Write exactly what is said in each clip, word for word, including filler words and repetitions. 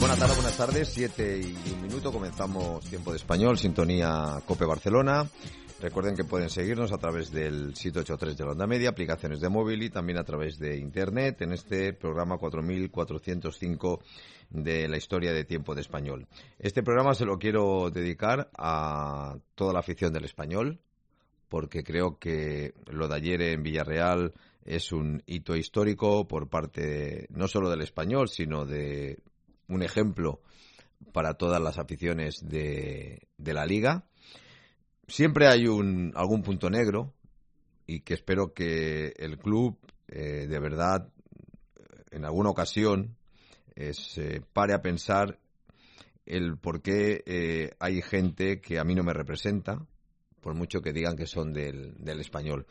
Buenas tardes, buenas tardes, siete y un minuto, comenzamos Tiempo de Español, sintonía COPE Barcelona. Recuerden que pueden seguirnos a través del siete ocho tres de la onda media, aplicaciones de móvil y también a través de internet en este programa cuatro mil cuatrocientos cinco de la historia de Tiempo de Español. Este programa se lo quiero dedicar a toda la afición del Español, porque creo que lo de ayer en Villarreal es un hito histórico por parte no solo del Español, sino de un ejemplo para todas las aficiones de, de la Liga. Siempre hay un algún punto negro y que espero que el club eh, de verdad en alguna ocasión eh, se pare a pensar el por qué eh, hay gente que a mí no me representa, por mucho que digan que son del, del Español.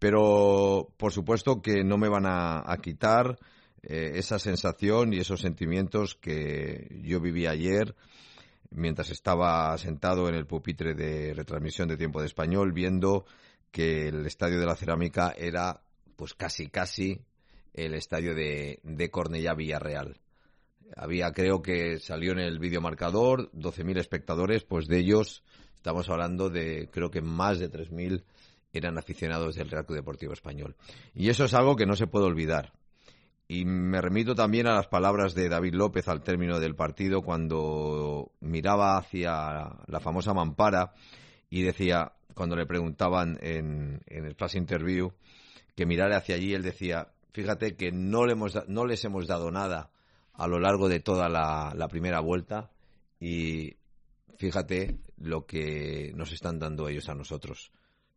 Pero por supuesto que no me van a, a quitar eh, esa sensación y esos sentimientos que yo viví ayer mientras estaba sentado en el pupitre de retransmisión de Tiempo de Español, viendo que el Estadio de la Cerámica era pues casi casi el estadio de, de Cornellá Villarreal. Había, creo que salió en el videomarcador, doce mil espectadores, pues de ellos estamos hablando de, creo que más de tres mil eran aficionados del Real Club Deportivo Español. Y eso es algo que no se puede olvidar. Y me remito también a las palabras de David López al término del partido, cuando miraba hacia la famosa mampara y decía, cuando le preguntaban en, en el flash interview, que mirara hacia allí, él decía, fíjate que no, le hemos, no les hemos dado nada a lo largo de toda la, la primera vuelta y fíjate lo que nos están dando ellos a nosotros.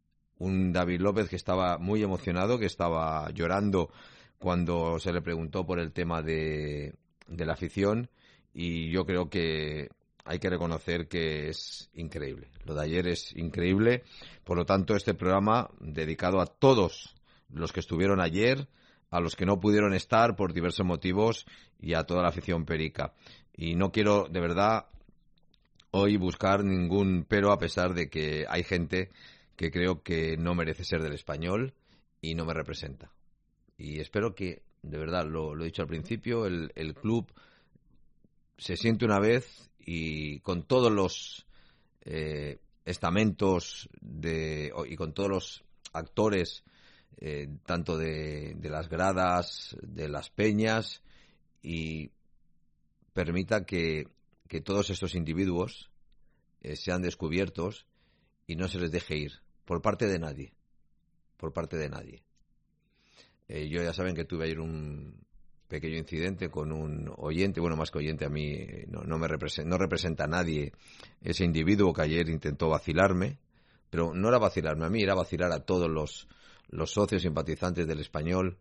Un David López que estaba muy emocionado, que estaba llorando cuando se le preguntó por el tema de, de la afición, y yo creo que hay que reconocer que es increíble. Lo de ayer es increíble. Por lo tanto, este programa dedicado a todos los que estuvieron ayer, a los que no pudieron estar por diversos motivos y a toda la afición perica. Y no quiero, de verdad, hoy buscar ningún pero, a pesar de que hay gente que creo que no merece ser del Español y no me representa. Y espero que, de verdad, lo, lo he dicho al principio, el, el club se siente una vez y con todos los eh, estamentos de, y con todos los actores, eh, tanto de, de las gradas, de las peñas, y permita que, que todos estos individuos eh, sean descubiertos y no se les deje ir por parte de nadie, por parte de nadie. Eh, yo ya saben que tuve ayer un pequeño incidente con un oyente, bueno, más que oyente, a mí no, no me representa, no representa a nadie ese individuo que ayer intentó vacilarme, pero no era vacilarme a mí, era vacilar a todos los, los socios simpatizantes del Español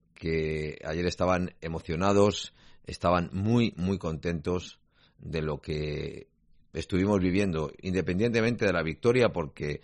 que ayer estaban emocionados, estaban muy, muy contentos de lo que estuvimos viviendo, independientemente de la victoria, porque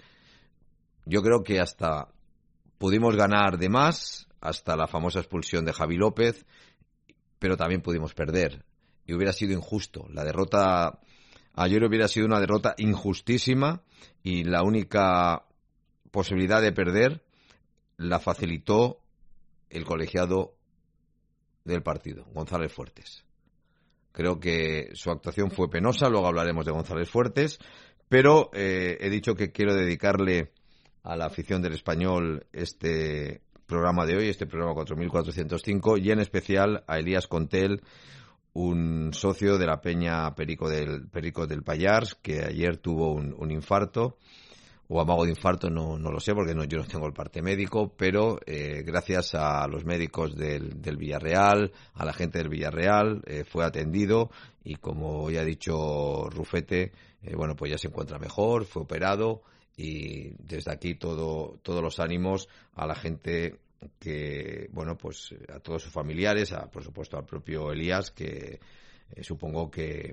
yo creo que hasta pudimos ganar de más, hasta la famosa expulsión de Javi López, pero también pudimos perder. Y hubiera sido injusto. La derrota ayer hubiera sido una derrota injustísima y la única posibilidad de perder la facilitó el colegiado del partido, González Fuertes. Creo que su actuación fue penosa, luego hablaremos de González Fuertes, pero eh, he dicho que quiero dedicarle a la afición del Español este programa de hoy, este programa cuatro mil cuatrocientos cinco, y en especial a Elías Contel, un socio de la Peña Perico del, Perico del Pallars, que ayer tuvo un, un infarto, o amago de infarto, no, no lo sé, porque no, yo no tengo el parte médico, pero eh, gracias a los médicos del, del Villarreal, a la gente del Villarreal, eh, fue atendido, y como ya ha dicho Rufete, eh, bueno, pues ya se encuentra mejor, fue operado, y desde aquí todo, todos los ánimos a la gente que, bueno, pues a todos sus familiares, a, por supuesto al propio Elías, que eh, supongo que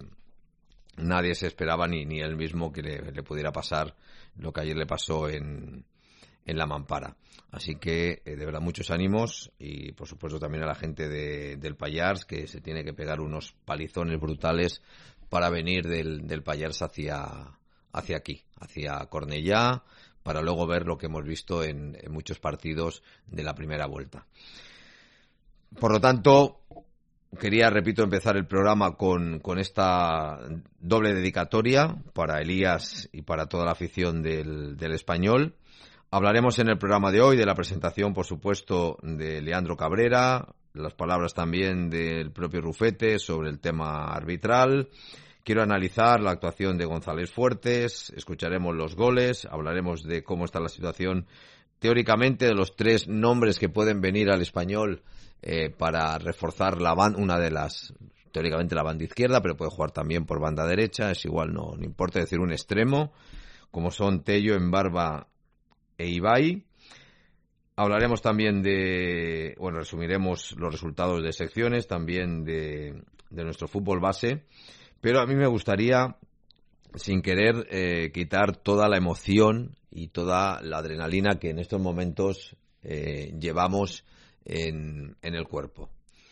nadie se esperaba, ni, ni él mismo, que le, le pudiera pasar lo que ayer le pasó en, en la mampara. Así que, eh, de verdad, muchos ánimos, y por supuesto también a la gente de, del Pallars, que se tiene que pegar unos palizones brutales para venir del, del Pallars hacia, hacia aquí, hacia Cornellá, para luego ver lo que hemos visto en, en muchos partidos de la primera vuelta. Por lo tanto, quería, repito, empezar el programa con, con esta doble dedicatoria para Elías y para toda la afición del, del Español. Hablaremos en el programa de hoy de la presentación, por supuesto, de Leandro Cabrera, las palabras también del propio Rufete sobre el tema arbitral. Quiero analizar la actuación de González Fuertes, escucharemos los goles, hablaremos de cómo está la situación teóricamente de los tres nombres que pueden venir al Español eh, para reforzar la banda, una de las, teóricamente la banda izquierda, pero puede jugar también por banda derecha, es igual, no, no importa decir un extremo, como son Tello, Embarba e Ibai. Hablaremos también de, bueno, resumiremos los resultados de secciones, también de, de nuestro fútbol base, pero a mí me gustaría, sin querer, eh, quitar toda la emoción y toda la adrenalina que en estos momentos eh, llevamos en, en el cuerpo.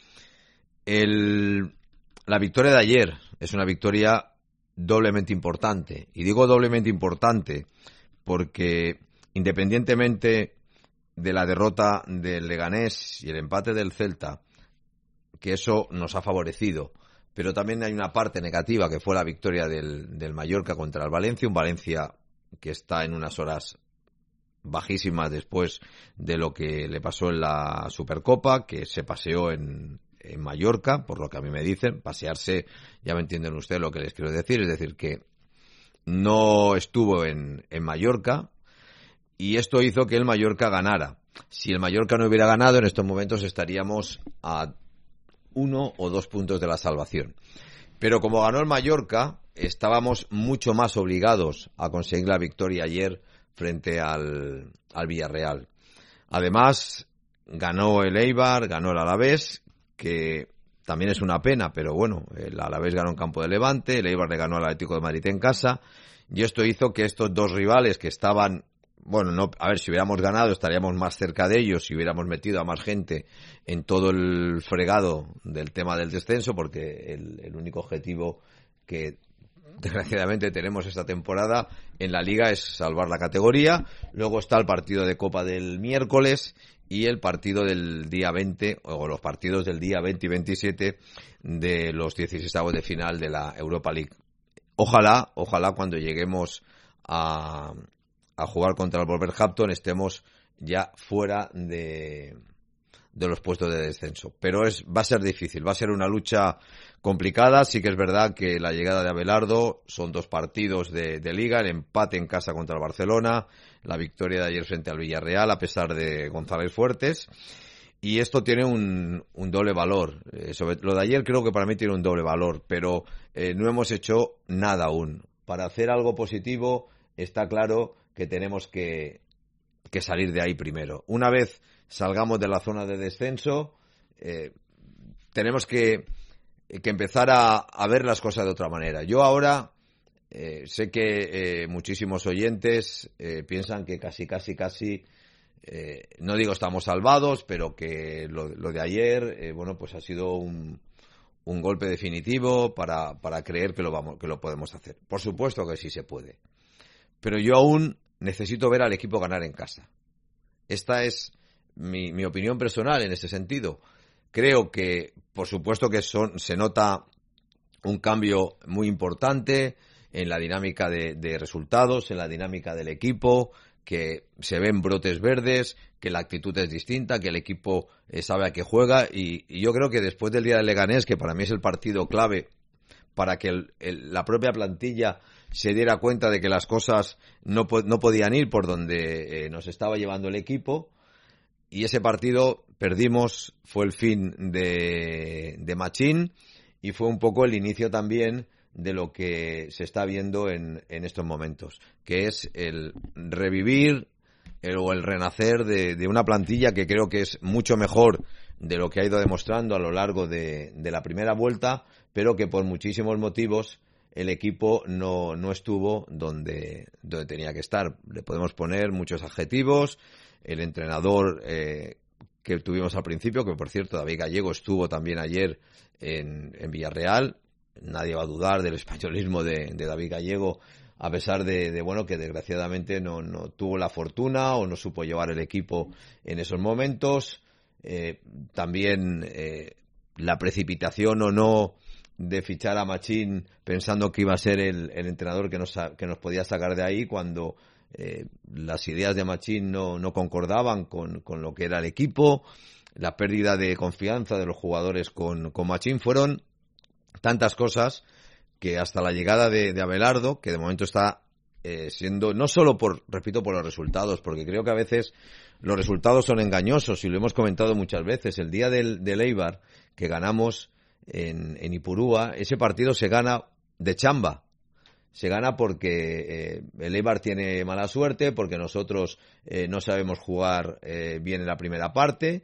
El, la victoria de ayer es una victoria doblemente importante, y digo doblemente importante porque independientemente de la derrota del Leganés y el empate del Celta, que eso nos ha favorecido, pero también hay una parte negativa que fue la victoria del, del Mallorca contra el Valencia, un Valencia que está en unas horas bajísimas después de lo que le pasó en la Supercopa, que se paseó en, en Mallorca, por lo que a mí me dicen, pasearse, ya me entienden ustedes lo que les quiero decir, es decir, que no estuvo en, en Mallorca, y esto hizo que el Mallorca ganara. Si el Mallorca no hubiera ganado, en estos momentos estaríamos a uno o dos puntos de la salvación. Pero como ganó el Mallorca, estábamos mucho más obligados a conseguir la victoria ayer frente al, al Villarreal. Además, ganó el Eibar, ganó el Alavés, que también es una pena, pero bueno, el Alavés ganó en campo de Levante, el Eibar le ganó al Atlético de Madrid en casa, y esto hizo que estos dos rivales que estaban... Bueno, no, a ver, si hubiéramos ganado estaríamos más cerca de ellos, si hubiéramos metido a más gente en todo el fregado del tema del descenso, porque el, el único objetivo que desgraciadamente tenemos esta temporada en la Liga es salvar la categoría. Luego está el partido de Copa del miércoles y el partido del día veinte, o los partidos del día veinte y veintisiete de los dieciseisavos de final de la Europa League. Ojalá, ojalá cuando lleguemos a... a jugar contra el Wolverhampton estemos ya fuera de, de los puestos de descenso. Pero es va a ser difícil, va a ser una lucha complicada. Sí que es verdad que la llegada de Abelardo, son dos partidos de, de Liga, el empate en casa contra el Barcelona, la victoria de ayer frente al Villarreal a pesar de González Fuertes, y esto tiene un, un doble valor. Eh, sobre lo de ayer creo que para mí tiene un doble valor, pero eh, no hemos hecho nada aún. Para hacer algo positivo está claro que tenemos que, que salir de ahí primero. Una vez salgamos de la zona de descenso, eh, tenemos que, que empezar a, a ver las cosas de otra manera. Yo ahora eh, sé que eh, muchísimos oyentes eh, piensan que casi, casi, casi, eh, no digo estamos salvados, pero que lo, lo de ayer, eh, bueno, pues ha sido un, un golpe definitivo para, para creer que lo, vamos, que lo podemos hacer. Por supuesto que sí se puede. Pero yo aún necesito ver al equipo ganar en casa. Esta es mi, mi opinión personal en ese sentido. Creo que, por supuesto que son, se nota un cambio muy importante en la dinámica de, de resultados, en la dinámica del equipo, que se ven brotes verdes, que la actitud es distinta, que el equipo eh, sabe a qué juega, y, y yo creo que después del día del Leganés, que para mí es el partido clave para que el, el, la propia plantilla se diera cuenta de que las cosas no, no podían ir por donde eh, nos estaba llevando el equipo, y ese partido perdimos, fue el fin de, de Machín, y fue un poco el inicio también de lo que se está viendo en, en estos momentos, que es el revivir el, o el renacer de, de una plantilla que creo que es mucho mejor de lo que ha ido demostrando a lo largo de, de la primera vuelta, pero que por muchísimos motivos el equipo no, no estuvo donde, donde tenía que estar. Le podemos poner muchos adjetivos. El entrenador eh, que tuvimos al principio, que por cierto David Gallego estuvo también ayer en, en Villarreal. Nadie va a dudar del españolismo de, de David Gallego, a pesar de, de bueno, que desgraciadamente no, no tuvo la fortuna o no supo llevar el equipo en esos momentos. Eh, también eh, la precipitación o no de fichar a Machín pensando que iba a ser el, el entrenador que nos, que nos podía sacar de ahí cuando eh, las ideas de Machín no, no concordaban con, con lo que era el equipo, la pérdida de confianza de los jugadores con, con Machín, fueron tantas cosas que hasta la llegada de, de Abelardo, que de momento está eh, siendo, no solo por, repito, por los resultados, porque creo que a veces los resultados son engañosos y lo hemos comentado muchas veces. El día del, del Eibar, que ganamos en, en Ipurúa, ese partido se gana de chamba. Se gana porque eh, el Eibar tiene mala suerte, porque nosotros eh, no sabemos jugar eh, bien en la primera parte,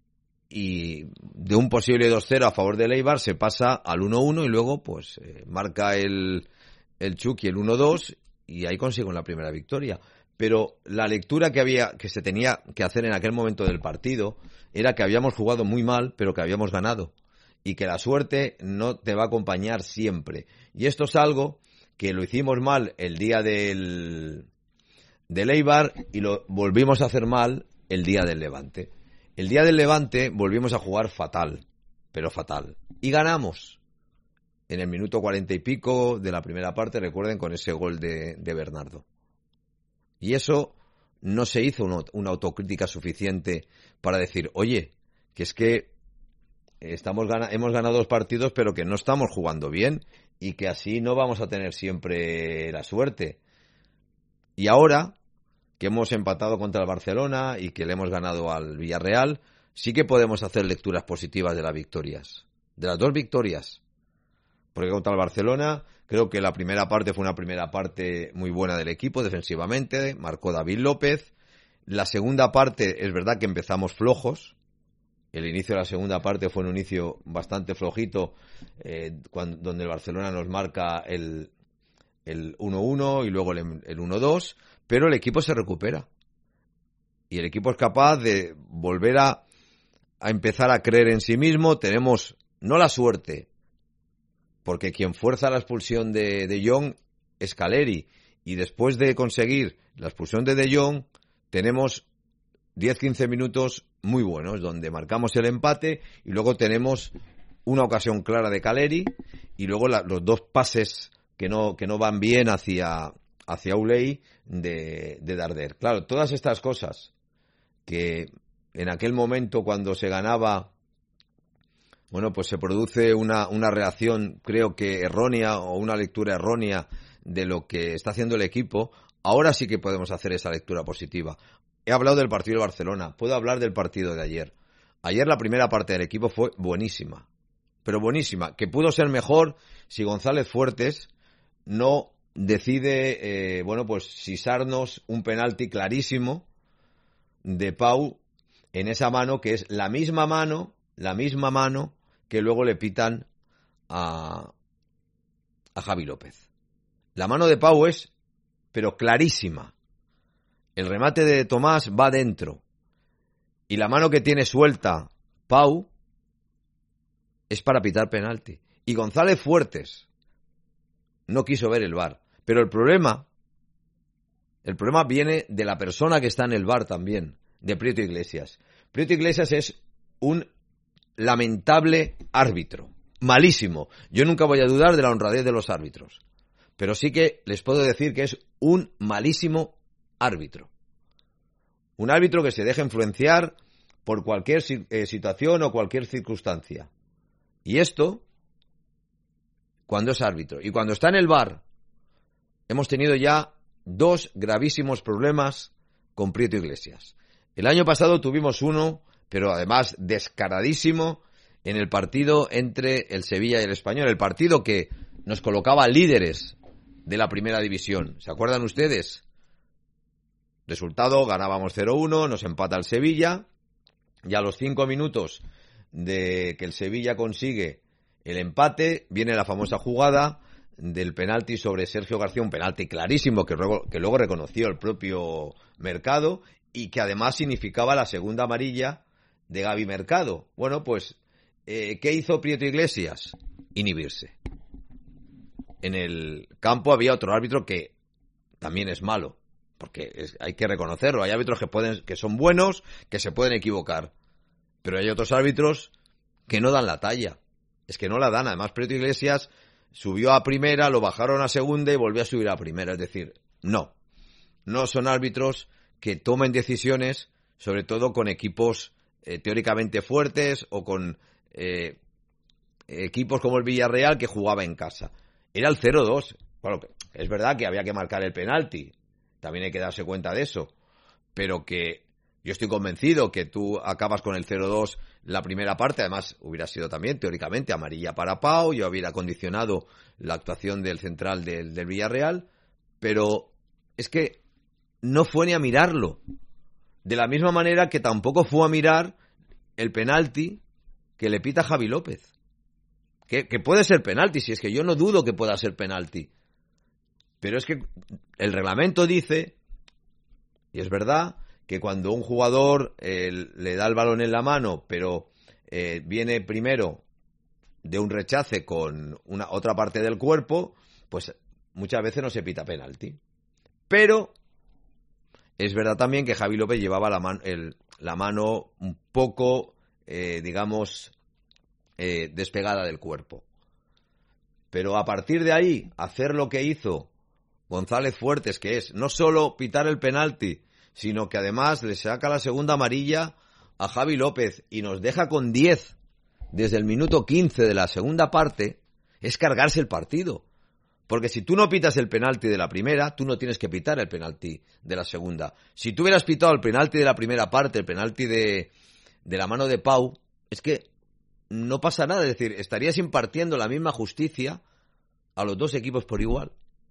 y de un posible dos cero a favor del Eibar se pasa al uno uno y luego pues eh, marca el, el Chucky el uno dos y ahí consigo la primera victoria. Pero la lectura que había que se tenía que hacer en aquel momento del partido era que habíamos jugado muy mal, pero que habíamos ganado, y que la suerte no te va a acompañar siempre. Y esto es algo que lo hicimos mal el día del, del Eibar y lo volvimos a hacer mal el día del Levante. El día del Levante volvimos a jugar fatal, pero fatal. Y ganamos en el minuto cuarenta y pico de la primera parte, recuerden, con ese gol de, de Bernardo. Y eso no se hizo una, una autocrítica suficiente para decir, oye, que es que estamos gana, hemos ganado dos partidos, pero que no estamos jugando bien y que así no vamos a tener siempre la suerte. Y ahora que hemos empatado contra el Barcelona y que le hemos ganado al Villarreal, sí que podemos hacer lecturas positivas de las victorias, de las dos victorias. Porque contra el Barcelona creo que la primera parte fue una primera parte muy buena del equipo defensivamente, marcó David López. La segunda parte es verdad que empezamos flojos. El inicio de la segunda parte fue un inicio bastante flojito, eh, cuando, donde el Barcelona nos marca el, el uno uno y luego el, el uno dos, pero el equipo se recupera. Y el equipo es capaz de volver a, a empezar a creer en sí mismo. Tenemos no la suerte, porque quien fuerza la expulsión de De Jong es Caleri, y después de conseguir la expulsión de De Jong tenemos diez a quince minutos muy buenos, donde marcamos el empate y luego tenemos una ocasión clara de Caleri y luego la, los dos pases que no, que no van bien hacia, hacia Uley de, de Darder. Claro, todas estas cosas que en aquel momento cuando se ganaba, bueno, pues se produce una, una reacción, creo que errónea, o una lectura errónea de lo que está haciendo el equipo. Ahora sí que podemos hacer esa lectura positiva. He hablado del partido de Barcelona, puedo hablar del partido de ayer. Ayer la primera parte del equipo fue buenísima, pero buenísima, que pudo ser mejor si González Fuertes no decide, eh, bueno, pues sisarnos un penalti clarísimo de Pau en esa mano, que es la misma mano, la misma mano que luego le pitan a, a Javi López. La mano de Pau es, pero clarísima. El remate de Tomás va dentro. Y la mano que tiene suelta Pau es para pitar penalti. Y González Fuertes no quiso ver el V A R. Pero el problema, el problema viene de la persona que está en el V A R también, de Prieto Iglesias. Prieto Iglesias es un lamentable árbitro. Malísimo. Yo nunca voy a dudar de la honradez de los árbitros. Pero sí que les puedo decir que es un malísimo árbitro. Un árbitro que se deja influenciar por cualquier eh, situación o cualquier circunstancia. Y esto, cuando es árbitro. Y cuando está en el V A R, hemos tenido ya dos gravísimos problemas con Prieto Iglesias. El año pasado tuvimos uno, pero además descaradísimo, en el partido entre el Sevilla y el Español. El partido que nos colocaba líderes de la primera división. ¿Se acuerdan ustedes? Resultado, ganábamos cero uno, nos empata el Sevilla, y a los cinco minutos de que el Sevilla consigue el empate, viene la famosa jugada del penalti sobre Sergio García, un penalti clarísimo que luego, que luego reconoció el propio Mercado y que además significaba la segunda amarilla de Gaby Mercado. Bueno, pues, eh, ¿qué hizo Prieto Iglesias? Inhibirse. En el campo había otro árbitro que también es malo, porque es, hay que reconocerlo. Hay árbitros que pueden, que son buenos, que se pueden equivocar, pero hay otros árbitros que no dan la talla. Es que no la dan. Además, Prieto Iglesias subió a primera, lo bajaron a segunda y volvió a subir a primera. Es decir, no. No son árbitros que tomen decisiones, sobre todo con equipos eh, teóricamente fuertes o con eh, equipos como el Villarreal que jugaba en casa. Era el cero dos. Bueno, es verdad que había que marcar el penalti. También hay que darse cuenta de eso. Pero que yo estoy convencido que tú acabas con el cero dos la primera parte. Además, hubiera sido también, teóricamente, amarilla para Pau. Yo hubiera condicionado la actuación del central del, del Villarreal. Pero es que no fue ni a mirarlo. De la misma manera que tampoco fue a mirar el penalti que le pita Javi López. Que, que puede ser penalti, si es que yo no dudo que pueda ser penalti. Pero es que el reglamento dice, y es verdad, que cuando un jugador eh, le da el balón en la mano, pero eh, viene primero de un rechace con una otra parte del cuerpo, pues muchas veces no se pita penalti. Pero es verdad también que Javi López llevaba la, man, el, la mano un poco, eh, digamos, eh, despegada del cuerpo. Pero a partir de ahí, hacer lo que hizo González Fuertes, que es no solo pitar el penalti, sino que además le saca la segunda amarilla a Javi López y nos deja con diez desde el minuto quince de la segunda parte, es cargarse el partido. Porque si tú no pitas el penalti de la primera, tú no tienes que pitar el penalti de la segunda. Si tú hubieras pitado el penalti de la primera parte, el penalti de, de la mano de Pau, es que no pasa nada. Es decir, estarías impartiendo la misma justicia a los dos equipos por igual.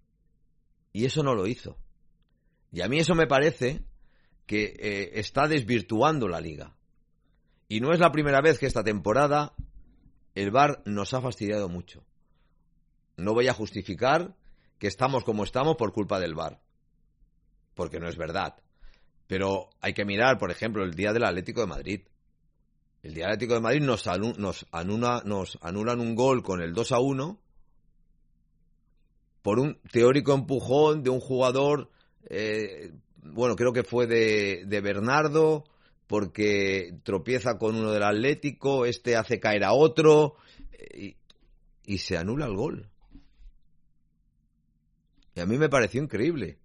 Y eso no lo hizo. Y a mí eso me parece que eh, está desvirtuando la liga. Y no es la primera vez que esta temporada el V A R nos ha fastidiado mucho. No voy a justificar que estamos como estamos por culpa del V A R, porque no es verdad. Pero hay que mirar, por ejemplo, el día del Atlético de Madrid. El día del Atlético de Madrid nos, anu- nos, anula, nos anulan un gol con el dos a uno por un teórico empujón de un jugador, eh, bueno, creo que fue de, de Bernardo, porque tropieza con uno del Atlético, este hace caer a otro, eh, y, y se anula el gol. Y a mí me pareció increíble.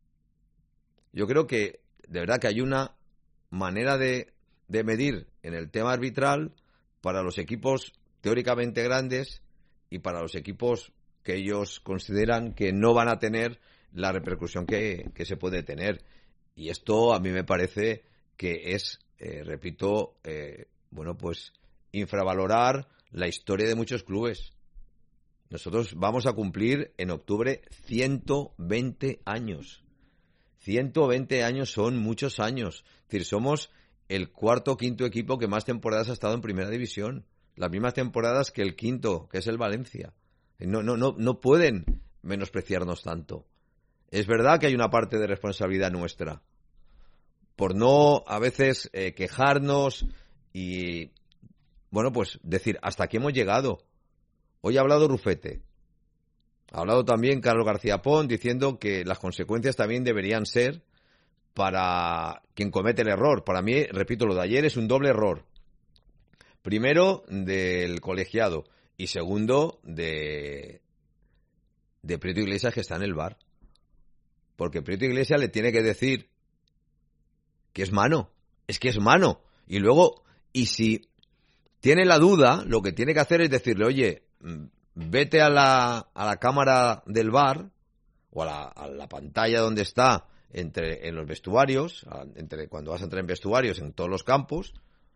Yo creo que, de verdad, que hay una manera de, de medir en el tema arbitral para los equipos teóricamente grandes y para los equipos que ellos consideran que no van a tener la repercusión que, que se puede tener. Y esto a mí me parece que es, eh, repito, eh, bueno, pues infravalorar la historia de muchos clubes. Nosotros vamos a cumplir en octubre ciento veinte años. ciento veinte años son muchos años. Es decir, somos el cuarto o quinto equipo que más temporadas ha estado en primera división. Las mismas temporadas que el quinto, que es el Valencia. No, no, no, no pueden menospreciarnos tanto. Es verdad que hay una parte de responsabilidad nuestra por no a veces eh, quejarnos y, bueno, pues decir hasta aquí hemos llegado. Hoy ha hablado Rufete, ha hablado también Carlos García Pons diciendo que las consecuencias también deberían ser para quien comete el error. Para mí, repito, lo de ayer es un doble error. Primero, del colegiado. Y segundo, de, de Prieto Iglesias, que está en el V A R. Porque Prieto Iglesias le tiene que decir que es mano. Es que es mano. Y luego, y si tiene la duda, lo que tiene que hacer es decirle, oye, vete a la, a la cámara del V A R, o a la, a la pantalla donde está entre, en los vestuarios, entre, cuando vas a entrar en vestuarios en todos los campos,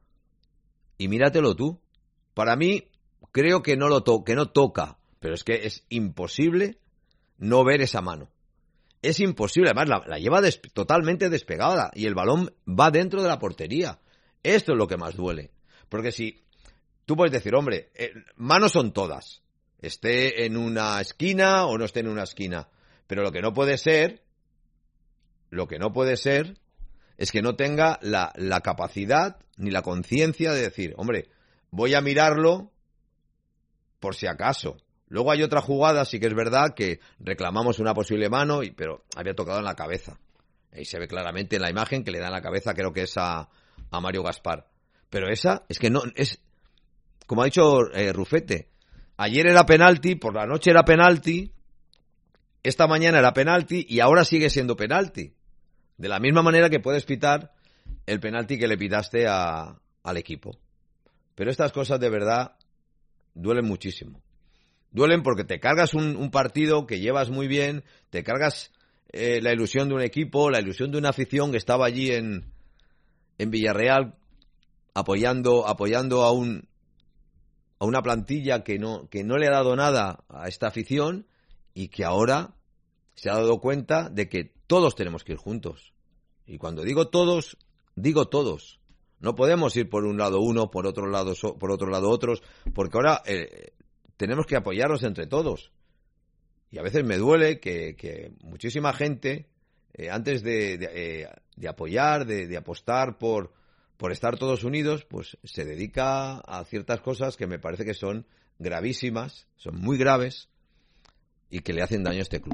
y míratelo tú. Para mí, creo que no lo to- que no toca, pero es que es imposible no ver esa mano. Es imposible, además la, la lleva des- totalmente despegada y el balón va dentro de la portería. Esto es lo que más duele. Porque si tú puedes decir, hombre, eh, manos son todas, esté en una esquina o no esté en una esquina, pero lo que no puede ser, lo que no puede ser es que no tenga la, la capacidad ni la conciencia de decir, hombre, voy a mirarlo por si acaso. Luego hay otra jugada, sí que es verdad, que reclamamos una posible mano, y, pero había tocado en la cabeza. Ahí se ve claramente en la imagen que le da en la cabeza, creo que es a, a Mario Gaspar. Pero esa, es que no, es como ha dicho eh, Rufete, ayer era penalti, por la noche era penalti, esta mañana era penalti y ahora sigue siendo penalti. De la misma manera que puedes pitar el penalti que le pitaste a, al equipo. Pero estas cosas de verdad duelen muchísimo. Duelen porque te cargas un, un partido que llevas muy bien, te cargas eh, la ilusión de un equipo, la ilusión de una afición que estaba allí en, en Villarreal apoyando, apoyando a un a una plantilla que no, que no le ha dado nada a esta afición y que ahora se ha dado cuenta de que todos tenemos que ir juntos. Y cuando digo todos, digo todos. No podemos ir por un lado uno, por otro lado por otro lado otros, porque ahora eh, tenemos que apoyarnos entre todos. Y a veces me duele que, que muchísima gente, eh, antes de, de, eh, de apoyar, de, de apostar por, por estar todos unidos, pues se dedica a ciertas cosas que me parece que son gravísimas, son muy graves y que le hacen daño a este club.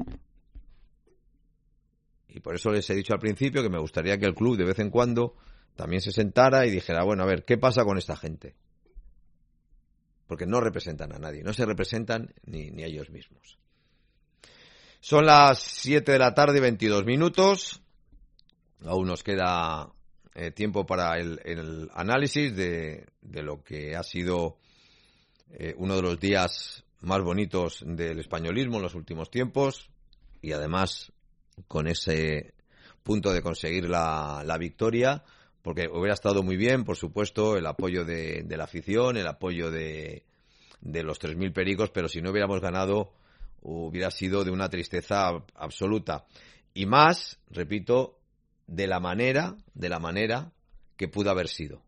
Y por eso les he dicho al principio que me gustaría que el club de vez en cuando también se sentara y dijera, bueno, a ver, ¿qué pasa con esta gente? Porque no representan a nadie, no se representan ni, ni a ellos mismos. Son las siete de la tarde y veintidós minutos. Aún nos queda eh, tiempo para el, el análisis de, de lo que ha sido eh, uno de los días más bonitos del españolismo en los últimos tiempos y además con ese punto de conseguir la, la victoria, porque hubiera estado muy bien, por supuesto, el apoyo de, de la afición, el apoyo de, de los tres mil pericos, pero si no hubiéramos ganado hubiera sido de una tristeza absoluta. Y más, repito, de la manera, de la manera que pudo haber sido.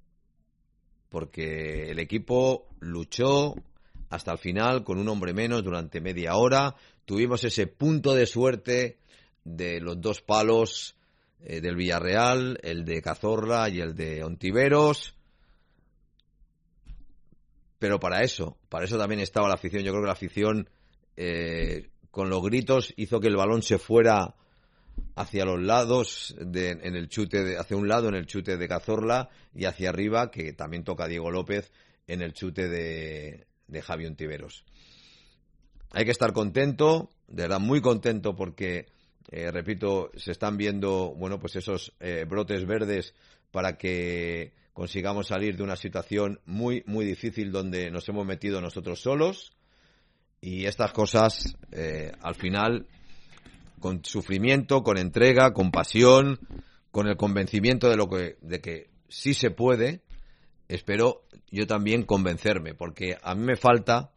Porque el equipo luchó hasta el final con un hombre menos durante media hora. Tuvimos ese punto de suerte de los dos palos eh, del Villarreal, el de Cazorla y el de Ontiveros. Pero para eso, para eso también estaba la afición. Yo creo que la afición, eh, con los gritos, hizo que el balón se fuera hacia los lados, de, en el chute de, hacia un lado en el chute de Cazorla y hacia arriba, que también toca Diego López, en el chute de, de Javi Ontiveros. Hay que estar contento, de verdad muy contento, porque, eh, repito, se están viendo, bueno, pues esos eh, brotes verdes para que consigamos salir de una situación muy, muy difícil donde nos hemos metido nosotros solos. Y estas cosas, eh, al final, con sufrimiento, con entrega, con pasión, con el convencimiento de lo que, de que sí se puede, espero yo también convencerme, porque a mí me falta,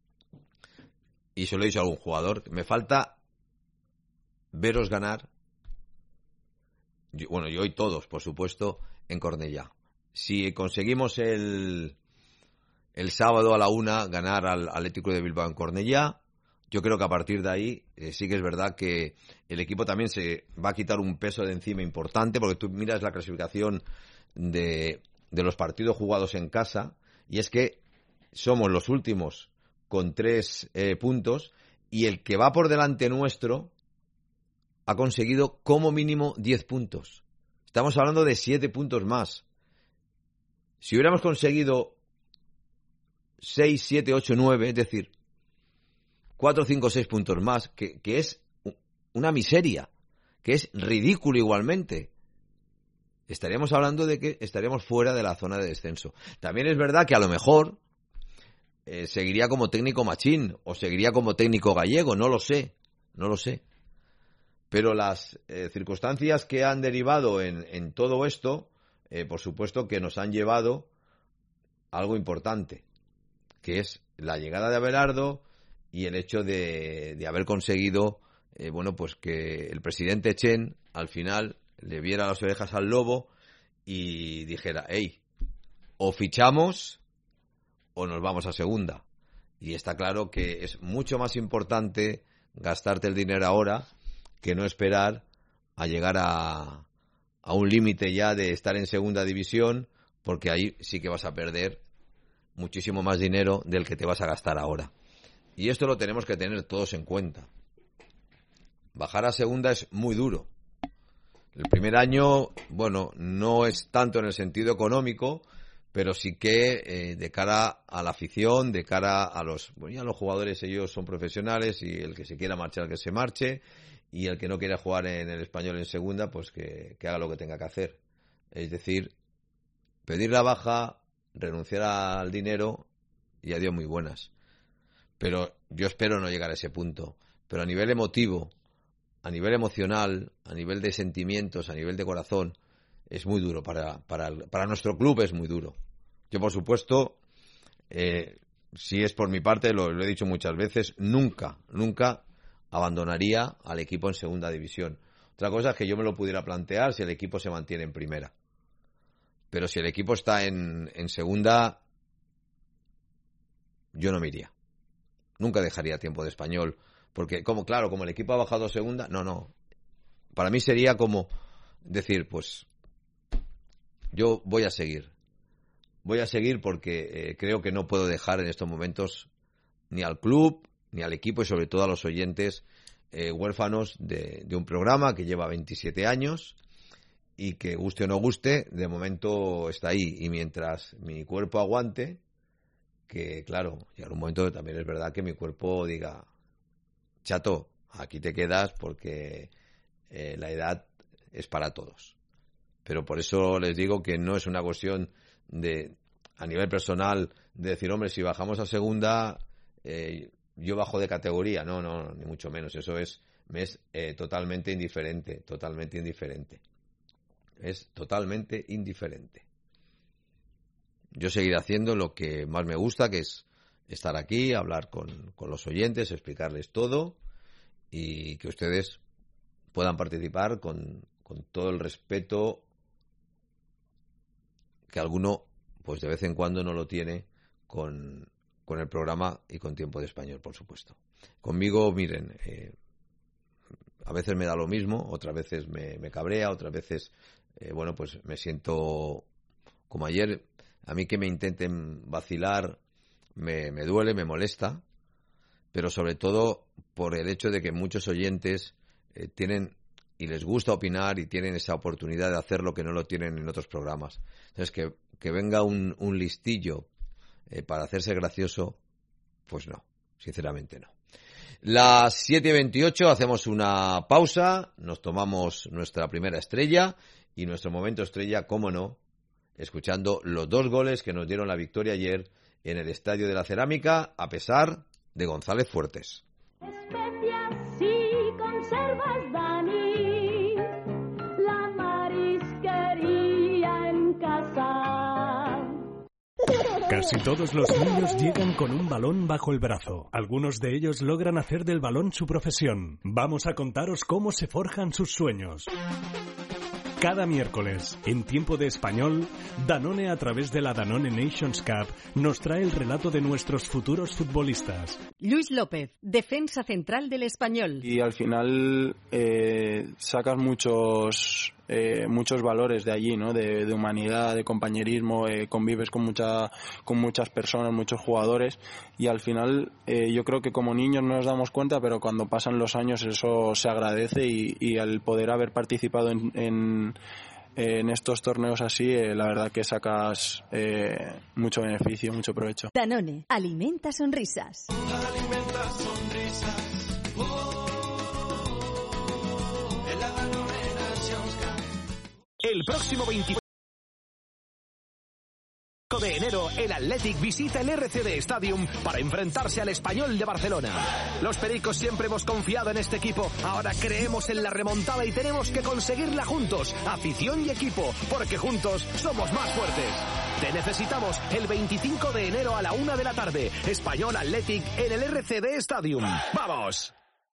y se lo he dicho a algún jugador, me falta veros ganar, yo, bueno, yo y todos, por supuesto, en Cornellá. Si conseguimos el, el sábado a la una ganar al Atlético de Bilbao en Cornellá, yo creo que a partir de ahí eh, sí que es verdad que el equipo también se va a quitar un peso de encima importante, porque tú miras la clasificación de, de los partidos jugados en casa y es que somos los últimos con tres eh, puntos y el que va por delante nuestro ha conseguido como mínimo diez puntos. Estamos hablando de siete puntos más. Si hubiéramos conseguido seis, siete, ocho, nueve, es decir, cuatro, cinco, seis puntos más, que, que es una miseria, que es ridículo igualmente, estaríamos hablando de que estaríamos fuera de la zona de descenso. También es verdad que a lo mejor eh, seguiría como técnico Machín o seguiría como técnico Gallego, no lo sé, no lo sé. Pero las eh, circunstancias que han derivado en, en todo esto, eh, por supuesto que nos han llevado a algo importante, que es la llegada de Abelardo y el hecho de, de haber conseguido, eh, bueno, pues que el presidente Chen al final le viera las orejas al lobo y dijera, hey, o fichamos o nos vamos a segunda. Y está claro que es mucho más importante gastarte el dinero ahora que no esperar a llegar a, a un límite ya de estar en segunda división, porque ahí sí que vas a perder muchísimo más dinero del que te vas a gastar ahora. Y esto lo tenemos que tener todos en cuenta. Bajar a segunda es muy duro. El primer año, bueno, no es tanto en el sentido económico, pero sí que eh, de cara a la afición, de cara a los, bueno, ya los jugadores, ellos son profesionales y el que se quiera marchar, que se marche, y el que no quiera jugar en el Español en segunda, pues que, que haga lo que tenga que hacer. Es decir, pedir la baja, renunciar al dinero y adiós muy buenas. Pero yo espero no llegar a ese punto. Pero a nivel emotivo, a nivel emocional, a nivel de sentimientos, a nivel de corazón, es muy duro. Para, para, para nuestro club es muy duro. Yo, por supuesto, eh, si es por mi parte, lo, lo he dicho muchas veces, nunca, nunca abandonaría al equipo en segunda división. Otra cosa es que yo me lo pudiera plantear si el equipo se mantiene en primera. Pero si el equipo está en, en segunda, yo no me iría. Nunca dejaría tiempo de Español. Porque, como claro, como el equipo ha bajado a segunda, no, no. Para mí sería como decir, pues, yo voy a seguir. Voy a seguir porque eh, creo que no puedo dejar en estos momentos ni al club, ni al equipo y sobre todo a los oyentes eh, huérfanos de, de un programa que lleva veintisiete años y que, guste o no guste, de momento está ahí. Y mientras mi cuerpo aguante, que claro, llegará un momento que también es verdad que mi cuerpo diga, chato, aquí te quedas porque eh, la edad es para todos. Pero por eso les digo que no es una cuestión de, a nivel personal, de decir, hombre, si bajamos a segunda, eh, yo bajo de categoría. No, no, ni mucho menos. Eso es, me es eh, totalmente indiferente, totalmente indiferente. Es totalmente indiferente. Yo seguiré haciendo lo que más me gusta, que es estar aquí, hablar con, con los oyentes, explicarles todo y que ustedes puedan participar con, con todo el respeto que alguno, pues de vez en cuando no lo tiene con, con el programa y con Tiempo de Español, por supuesto. Conmigo, miren, eh, a veces me da lo mismo, otras veces me, me cabrea, otras veces, eh, bueno, pues me siento como ayer. A mí que me intenten vacilar me, me duele, me molesta, pero sobre todo por el hecho de que muchos oyentes eh, tienen y les gusta opinar y tienen esa oportunidad de hacer lo que no lo tienen en otros programas. Entonces, que, que venga un, un listillo eh, para hacerse gracioso, pues no, sinceramente no. Las siete y veintiocho, hacemos una pausa, nos tomamos nuestra primera estrella y nuestro momento estrella, cómo no, escuchando los dos goles que nos dieron la victoria ayer en el Estadio de la Cerámica, a pesar de González Fuertes. Especias y conservas, Dani, la marisquería en casa. Casi todos los niños llegan con un balón bajo el brazo. Algunos de ellos logran hacer del balón su profesión. Vamos a contaros cómo se forjan sus sueños. Cada miércoles, en Tiempo de Español, Danone, a través de la Danone Nations Cup, nos trae el relato de nuestros futuros futbolistas. Luis López, defensa central del Español. Y al final eh, sacas muchos eh, muchos valores de allí, ¿no? De, de humanidad, de compañerismo, eh, convives con mucha con muchas personas, muchos jugadores, y al final eh, yo creo que como niños no nos damos cuenta, pero cuando pasan los años eso se agradece y, y al poder haber participado en, en en estos torneos así, eh, la verdad que sacas eh, mucho beneficio, mucho provecho. Danone, alimenta sonrisas. Alimenta sonrisas. Oh, en la Danone Nations Cup. El próximo veinticuatro de enero, el Athletic visita el R C D Stadium para enfrentarse al Español de Barcelona. Los pericos siempre hemos confiado en este equipo. Ahora creemos en la remontada y tenemos que conseguirla juntos, afición y equipo, porque juntos somos más fuertes. Te necesitamos el veinticinco de enero a la una de la tarde. Español Athletic en el R C D Stadium. ¡Vamos!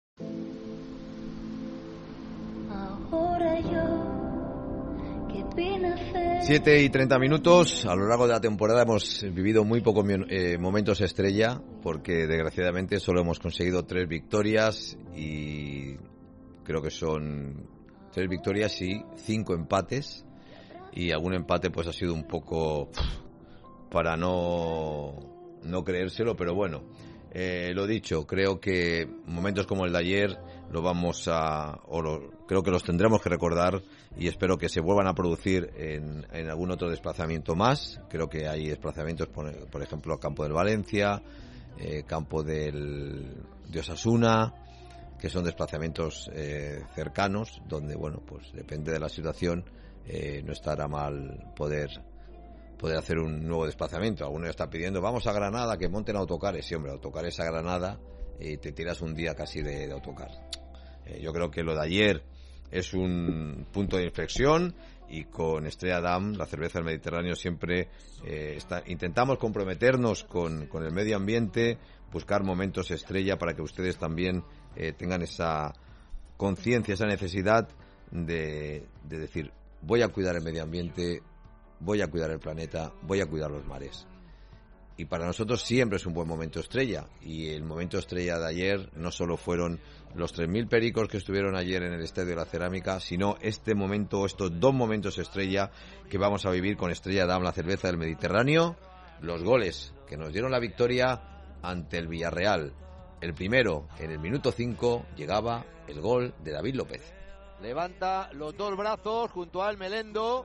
Ahora yo, ¿qué pena hacer? siete y treinta minutos. A lo largo de la temporada hemos vivido muy pocos eh, momentos estrella, porque desgraciadamente solo hemos conseguido tres victorias y creo que son tres victorias y cinco empates, y algún empate pues ha sido un poco para no, no creérselo, pero bueno, Eh, lo dicho, creo que momentos como el de ayer lo vamos a, o lo, creo que los tendremos que recordar y espero que se vuelvan a producir en, en algún otro desplazamiento más. Creo que hay desplazamientos, por, por ejemplo, a campo del Valencia, eh, campo del de Osasuna, que son desplazamientos eh, cercanos, donde, bueno, pues depende de la situación, eh, no estará mal poder poder hacer un nuevo desplazamiento. Alguno ya está pidiendo, vamos a Granada, que monten autocares. Sí, hombre, autocares a Granada y te tiras un día casi de, de autocar. Eh, yo creo que lo de ayer es un punto de inflexión y con Estrella Damm, la cerveza del Mediterráneo, siempre eh, está, intentamos comprometernos con, con el medio ambiente, buscar momentos estrella para que ustedes también eh, tengan esa conciencia, esa necesidad de, de decir, voy a cuidar el medio ambiente, voy a cuidar el planeta, voy a cuidar los mares. Y para nosotros siempre es un buen momento estrella. Y el momento estrella de ayer no solo fueron los tres mil pericos que estuvieron ayer en el Estadio de la Cerámica, sino este momento, estos dos momentos estrella que vamos a vivir con Estrella Damm, la cerveza del Mediterráneo. Los goles que nos dieron la victoria ante el Villarreal. El primero, en el minuto cinco, llegaba el gol de David López. Levanta los dos brazos junto al Melendo.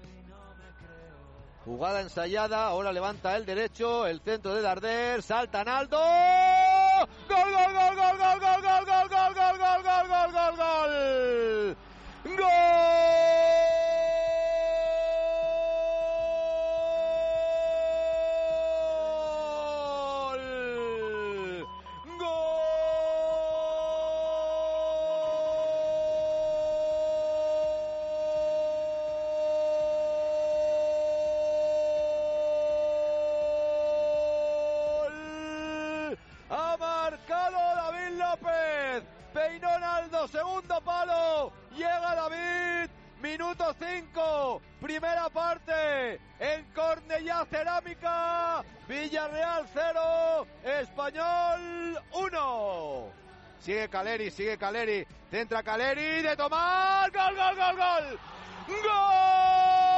Jugada ensayada, ahora levanta el derecho, el centro de Darder, salta Naldo. ¡Gol, gol, gol, gol, gol, gol, gol, gol, gol, gol, gol, gol, gol, gol, gol! ¡Gol! Segundo palo, llega David, minuto cinco, primera parte, en Cornellá Cerámica, Villarreal cero, Español uno. Sigue Caleri, sigue Caleri, centra Caleri, de tomar, gol, gol, gol, gol, gol.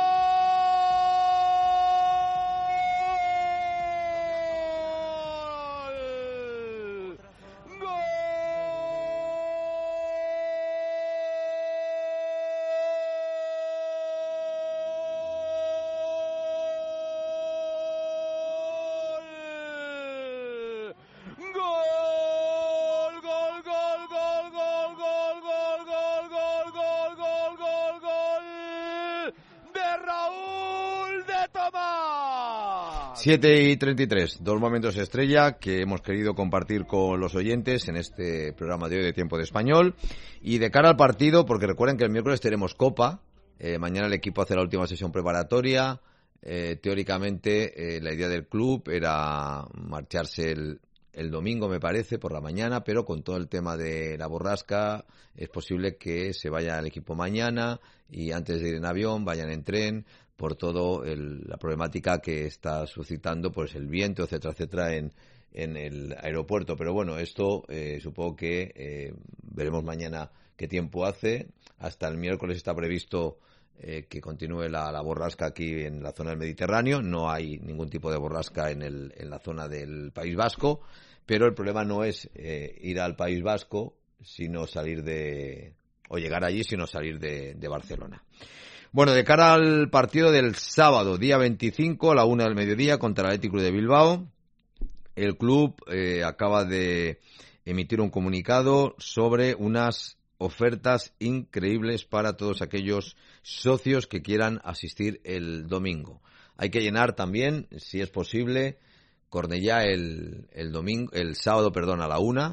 siete y treinta y tres, dos momentos estrella que hemos querido compartir con los oyentes en este programa de hoy de Tiempo de Español. Y de cara al partido, porque recuerden que el miércoles tenemos Copa, eh, mañana el equipo hace la última sesión preparatoria, eh, teóricamente eh, la idea del club era marcharse el, el domingo, me parece, por la mañana, pero con todo el tema de la borrasca es posible que se vaya el equipo mañana y antes de ir en avión vayan en tren, por todo el, la problemática que está suscitando pues el viento, etcétera, etcétera, en, en el aeropuerto. Pero bueno, esto eh, supongo que eh, veremos mañana qué tiempo hace. Hasta el miércoles está previsto eh, que continúe la, la borrasca aquí en la zona del Mediterráneo. No hay ningún tipo de borrasca en, el, en la zona del País Vasco, pero el problema no es eh, ir al País Vasco, sino salir de, o llegar allí, sino salir de, de Barcelona. Bueno, de cara al partido del sábado, día veinticinco, a la una del mediodía, contra el Athletic Club de Bilbao, el club eh, acaba de emitir un comunicado sobre unas ofertas increíbles para todos aquellos socios que quieran asistir el domingo. Hay que llenar también, si es posible, Cornellá el, el domingo, el sábado, perdón, a la una.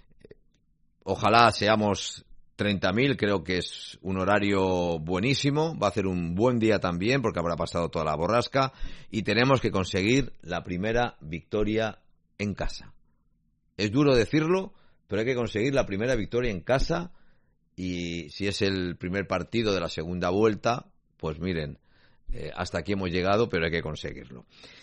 Ojalá seamos treinta mil, creo que es un horario buenísimo, va a ser un buen día también porque habrá pasado toda la borrasca y tenemos que conseguir la primera victoria en casa. Es duro decirlo, pero hay que conseguir la primera victoria en casa y si es el primer partido de la segunda vuelta, pues miren, eh, hasta aquí hemos llegado, pero hay que conseguirlo.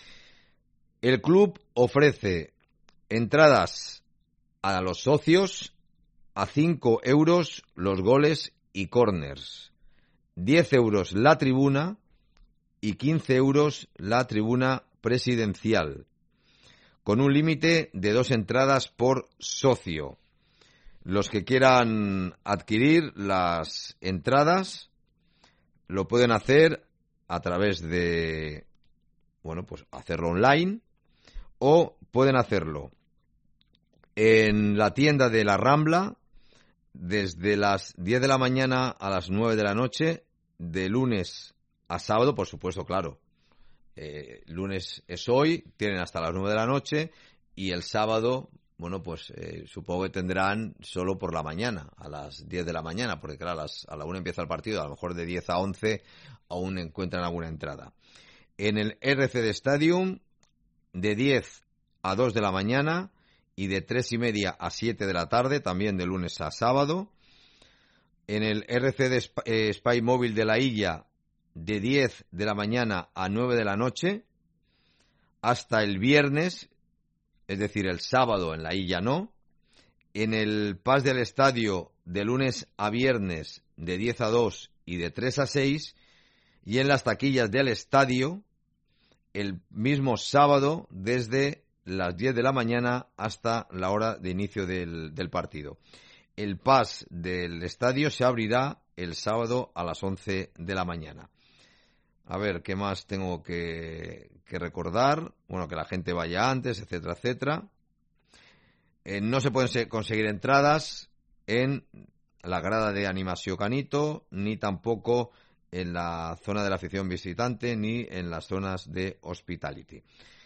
El club ofrece entradas a los socios a cinco euros los goles y corners, diez euros la tribuna y quince euros la tribuna presidencial. con un límite de dos entradas por socio. Los que quieran adquirir las entradas lo pueden hacer a través de, bueno, pues hacerlo online, o pueden hacerlo en la tienda de la Rambla desde las diez de la mañana a las nueve de la noche, de lunes a sábado, por supuesto, claro. Eh, lunes es hoy, tienen hasta las nueve de la noche, y el sábado, bueno, pues eh, supongo que tendrán solo por la mañana, a las diez de la mañana, porque claro, a, las, a la una empieza el partido, a lo mejor de diez a once aún encuentran alguna entrada. En el R C D Stadium, de diez a dos de la mañana y de tres y media a siete de la tarde, también de lunes a sábado. En el R C D Sp- eh, Spy Móvil de la Illa, de diez de la mañana a nueve de la noche, hasta el viernes, es decir, el sábado en la Illa no. En el Pas del Estadio, de lunes a viernes, de diez a dos y de tres a seis. Y en las taquillas del estadio, el mismo sábado, desde las diez de la mañana hasta la hora de inicio del, del partido. El Pas del estadio se abrirá el sábado a las once de la mañana. A ver, ¿qué más tengo que, que recordar? Bueno, que la gente vaya antes, etcétera, etcétera. Eh, no se pueden se- conseguir entradas en la grada de Animació Canito, ni tampoco en la zona de la afición visitante, ni en las zonas de Hospitality.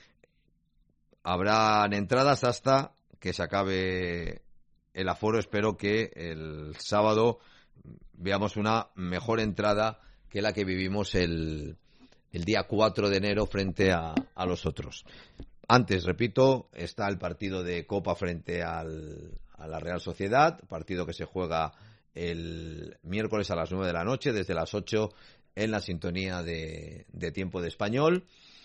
Habrán entradas hasta que se acabe el aforo. Espero que el sábado veamos una mejor entrada que la que vivimos el, el día cuatro de enero frente a, a los otros. Antes, repito, está el partido de Copa frente al, a la Real Sociedad, partido que se juega el miércoles a las nueve de la noche, desde las ocho en la sintonía de, de Tiempo de Español.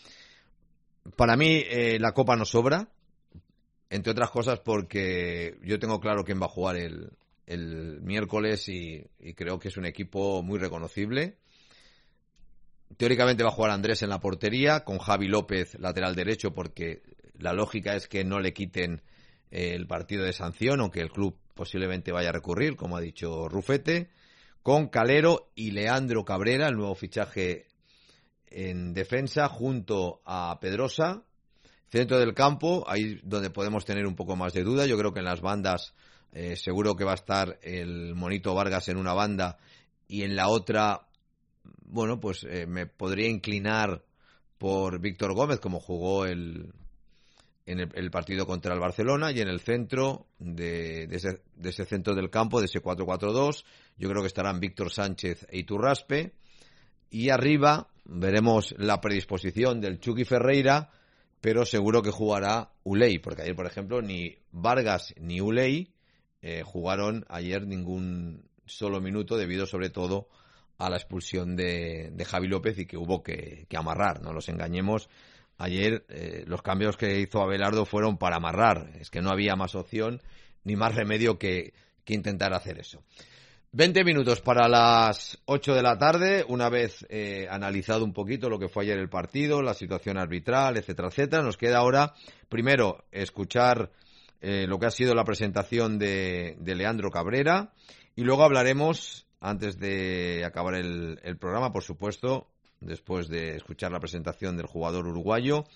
Para mí eh, la Copa no sobra, entre otras cosas porque yo tengo claro quién va a jugar el, el miércoles y, y creo que es un equipo muy reconocible. Teóricamente va a jugar Andrés en la portería, con Javi López lateral derecho, porque la lógica es que no le quiten el partido de sanción, aunque el club posiblemente vaya a recurrir, como ha dicho Rufete, con Calero y Leandro Cabrera, el nuevo fichaje en defensa, junto a Pedrosa. Centro del campo, ahí donde podemos tener un poco más de duda. Yo creo que en las bandas eh, seguro que va a estar el Monito Vargas en una banda, y en la otra, bueno, pues eh, me podría inclinar por Víctor Gómez, como jugó el en el, el partido contra el Barcelona. Y en el centro de, de, ese, de ese centro del campo, de ese cuatro cuatro dos, yo creo que estarán Víctor Sánchez e Iturraspe. Y arriba veremos la predisposición del Chucky Ferreira, pero seguro que jugará Uley, porque ayer, por ejemplo, ni Vargas ni Uley eh, jugaron ayer ningún solo minuto, debido sobre todo a la expulsión de, de Javi López, y que hubo que, que amarrar, no nos engañemos. Ayer eh, los cambios que hizo Abelardo fueron para amarrar, es que no había más opción ni más remedio que, que intentar hacer eso. veinte minutos para las ocho de la tarde, una vez eh, analizado un poquito lo que fue ayer el partido, la situación arbitral, etcétera, etcétera. Nos queda ahora, primero, escuchar eh, lo que ha sido la presentación de, de Leandro Cabrera, y luego hablaremos, antes de acabar el, el programa, por supuesto, después de escuchar la presentación del jugador uruguayo,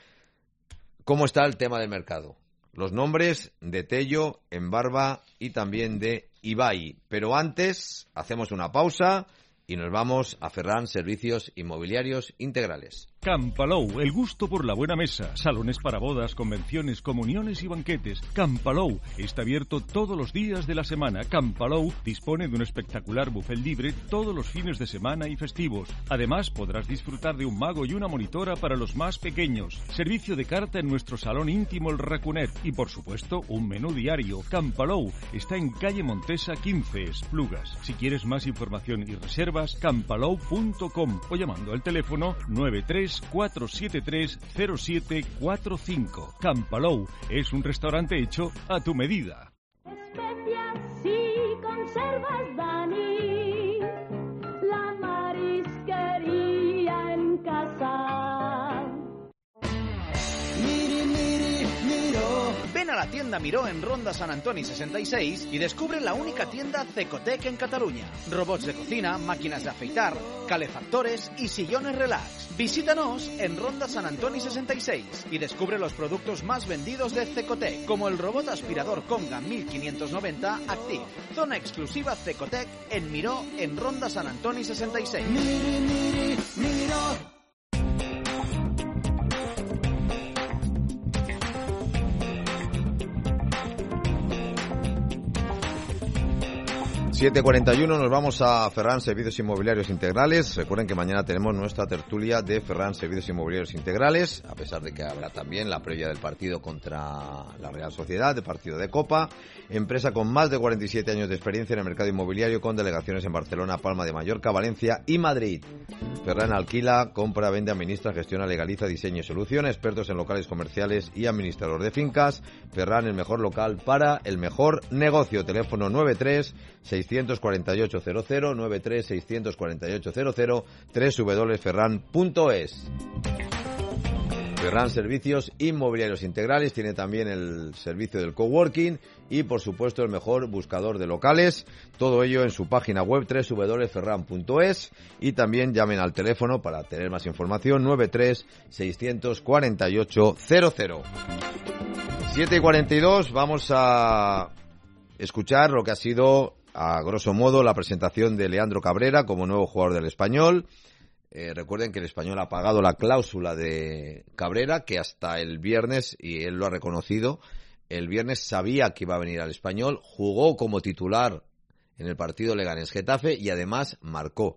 cómo está el tema del mercado. Los nombres de Tello, Embarba y también de Ibai. Pero antes hacemos una pausa y nos vamos a Ferran Servicios Inmobiliarios Integrales. Campalou, el gusto por la buena mesa. Salones para bodas, convenciones, comuniones y banquetes. Campalou está abierto todos los días de la semana. Campalou dispone de un espectacular buffet libre todos los fines de semana y festivos. Además, podrás disfrutar de un mago y una monitora para los más pequeños. Servicio de carta en nuestro salón íntimo El Racunet. Y, por supuesto, un menú diario. Campalou está en calle Montesa quince, Esplugas. Si quieres más información y reservas, campalou punto com o llamando al teléfono nueve tres cuatro siete tres cero siete cuatro cinco. Campalou es un restaurante hecho a tu medida. Especias y conservas Dani, la marisquería en casa. Miri, miri, tienda Miró en Ronda Sant Antoni sesenta y seis y descubre la única tienda Cecotec en Cataluña. Robots de cocina, máquinas de afeitar, calefactores y sillones relax. Visítanos en Ronda Sant Antoni sesenta y seis y descubre los productos más vendidos de Cecotec, como el robot aspirador Conga mil quinientos noventa Active. Zona exclusiva Cecotec en Miró en Ronda Sant Antoni sesenta y seis. Miri, miri, Miró. siete cuarenta y uno, nos vamos a Ferran Servicios Inmobiliarios Integrales. Recuerden que mañana tenemos nuestra tertulia de Ferran Servicios Inmobiliarios Integrales, a pesar de que habrá también la previa del partido contra la Real Sociedad, de partido de Copa. Empresa con más de cuarenta y siete años de experiencia en el mercado inmobiliario, con delegaciones en Barcelona, Palma de Mallorca, Valencia y Madrid. Ferran alquila, compra, vende, administra, gestiona, legaliza, diseño y solución. Expertos en locales comerciales y administrador de fincas. Ferran, el mejor local para el mejor negocio. Teléfono nueve tres seis cuatro ocho cero cero, nueve tres seis cuatro ocho cero cero, doble u doble u doble u punto ferran punto es. Ferran Servicios Inmobiliarios Integrales tiene también el servicio del coworking y, por supuesto, el mejor buscador de locales. Todo ello en su página web doble u doble u doble u punto ferran punto es, y también llamen al teléfono para tener más información nueve tres seis cuatro ocho cero cero. siete y cuarenta y dos, vamos a escuchar lo que ha sido, a grosso modo, la presentación de Leandro Cabrera como nuevo jugador del Español. Eh, recuerden que el Español ha pagado la cláusula de Cabrera, que hasta el viernes, y él lo ha reconocido, el viernes sabía que iba a venir al Español, jugó como titular en el partido Leganés-Getafe y además marcó.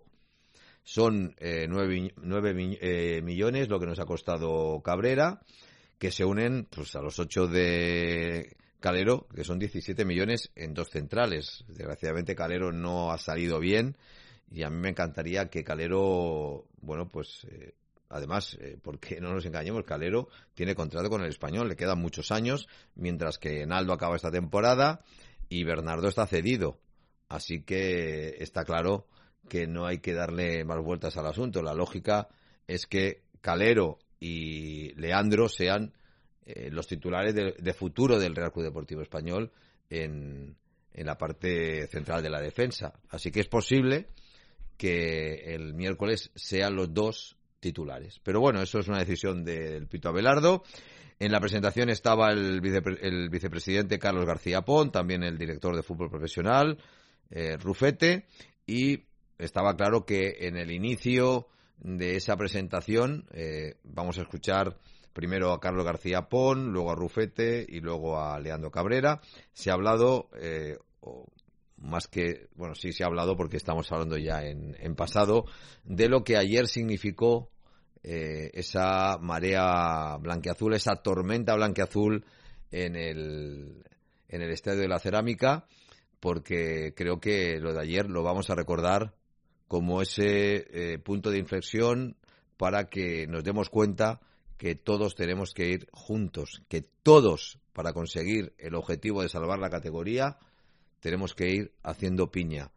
Son eh, nueve, nueve eh, millones lo que nos ha costado Cabrera, que se unen pues a los ocho de Calero, que son diecisiete millones en dos centrales. Desgraciadamente Calero no ha salido bien y a mí me encantaría que Calero, bueno, pues eh, además, eh, porque no nos engañemos, Calero tiene contrato con el Español, le quedan muchos años, mientras que Naldo acaba esta temporada y Bernardo está cedido. Así que está claro que no hay que darle más vueltas al asunto. La lógica es que Calero y Leandro sean eh, los titulares de, de futuro del Real Club Deportivo Español en, en la parte central de la defensa. Así que es posible que el miércoles sean los dos titulares. Pero bueno, eso es una decisión de, del Pito Abelardo. En la presentación estaba el, vicepre, el vicepresidente Carlos García Pont, también el director de fútbol profesional, eh, Rufete, y estaba claro que en el inicio de esa presentación eh, vamos a escuchar primero a Carlos García Pont, luego a Rufete y luego a Leandro Cabrera. Se ha hablado, eh, o más que, bueno, sí se ha hablado porque estamos hablando ya en, en pasado, de lo que ayer significó eh, esa marea blanqueazul, esa tormenta blanqueazul en el, en el Estadio de la Cerámica, porque creo que lo de ayer lo vamos a recordar como ese eh, punto de inflexión para que nos demos cuenta que todos tenemos que ir juntos, que todos, para conseguir el objetivo de salvar la categoría, tenemos que ir haciendo piña.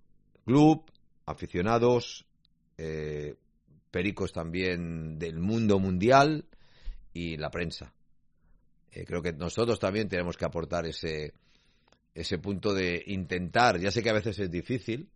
Club, aficionados, eh, pericos también del mundo mundial y la prensa. Eh, creo que nosotros también tenemos que aportar ese, ese punto de intentar. Ya sé que a veces es difícil,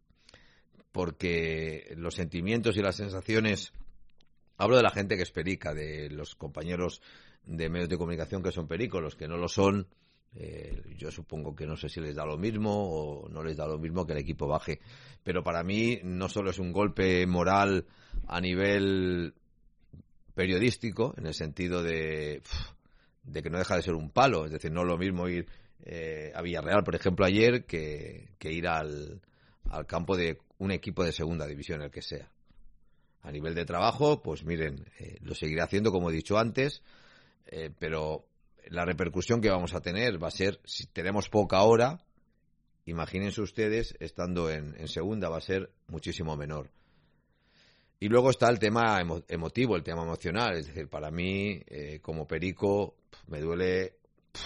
porque los sentimientos y las sensaciones, hablo de la gente que es perica, de los compañeros de medios de comunicación que son pericos, los que no lo son, eh, yo supongo que no sé si les da lo mismo o no les da lo mismo que el equipo baje, pero para mí no solo es un golpe moral a nivel periodístico, en el sentido de, de que no deja de ser un palo, es decir, no es lo mismo ir eh, a Villarreal, por ejemplo, ayer, que, que ir al, al campo de un equipo de segunda división, el que sea. A nivel de trabajo, pues miren, eh, lo seguiré haciendo como he dicho antes, eh, pero la repercusión que vamos a tener va a ser, si tenemos poca hora, imagínense ustedes, estando en, en segunda, va a ser muchísimo menor. Y luego está el tema emo- emotivo, el tema emocional, es decir, para mí, eh, como perico, me duele,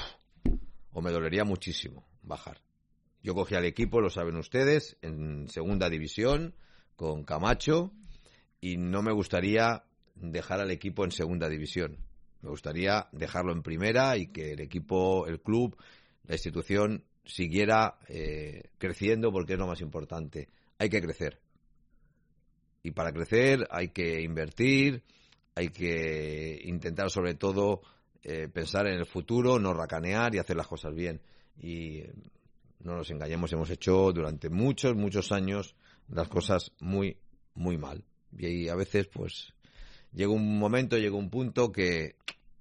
o me dolería muchísimo bajar. Yo cogí al equipo, lo saben ustedes, en segunda división, con Camacho, y no me gustaría dejar al equipo en segunda división. Me gustaría dejarlo en primera y que el equipo, el club, la institución siguiera eh, creciendo, porque es lo más importante. Hay que crecer. Y para crecer hay que invertir, hay que intentar sobre todo eh, pensar en el futuro, no racanear y hacer las cosas bien. Y eh, no nos engañemos, hemos hecho durante muchos, muchos años las cosas muy, muy mal. Y a veces, pues, llega un momento, llega un punto que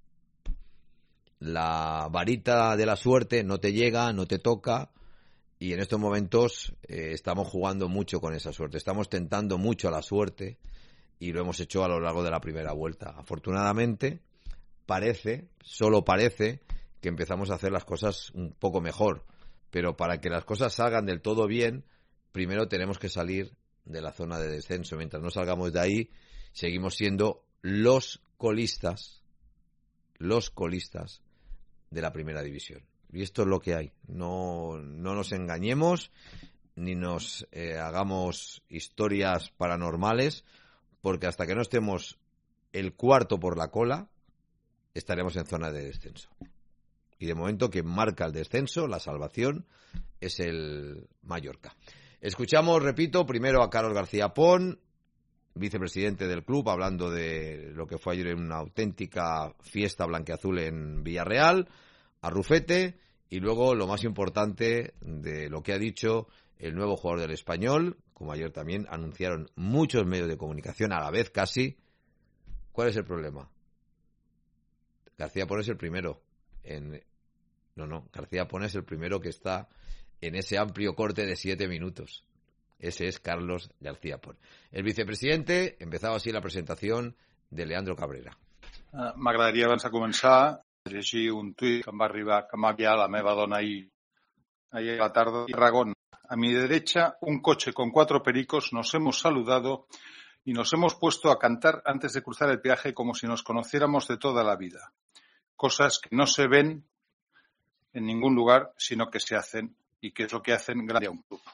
la varita de la suerte no te llega, no te toca, y en estos momentos eh, estamos jugando mucho con esa suerte, estamos tentando mucho a la suerte y lo hemos hecho a lo largo de la primera vuelta. Afortunadamente, parece, solo parece, que empezamos a hacer las cosas un poco mejor, pero para que las cosas salgan del todo bien, primero tenemos que salir de la zona de descenso. Mientras no salgamos de ahí, seguimos siendo los colistas, los colistas de la primera división. Y esto es lo que hay. No, no nos engañemos ni nos eh, hagamos historias paranormales, porque hasta que no estemos el cuarto por la cola, estaremos en zona de descenso. Y de momento quien marca el descenso, la salvación, es el Mallorca. Escuchamos, repito, primero a Carlos García Pon, vicepresidente del club, hablando de lo que fue ayer una auténtica fiesta blanquiazul en Villarreal, a Rufete, y luego lo más importante de lo que ha dicho el nuevo jugador del Español, como ayer también anunciaron muchos medios de comunicación a la vez casi. ¿Cuál es el problema? García Pon es el primero en... No, no, García Pon es el primero que está en ese amplio corte de siete minutos. Ese es Carlos García Pon. El vicepresidente empezaba así la presentación de Leandro Cabrera. Uh, M'agradaria, abans de començar, llegir un tuit que em va arribar, que m'ha enviat la meva dona ahir, ahir a la tarda. Tarragona. A mi derecha, un coche con cuatro pericos, nos hemos saludado y nos hemos puesto a cantar antes de cruzar el peaje como si nos conociéramos de toda la vida. Cosas que no se ven en ningún lugar, sino que se hacen, y que es lo que hacen grande a un club.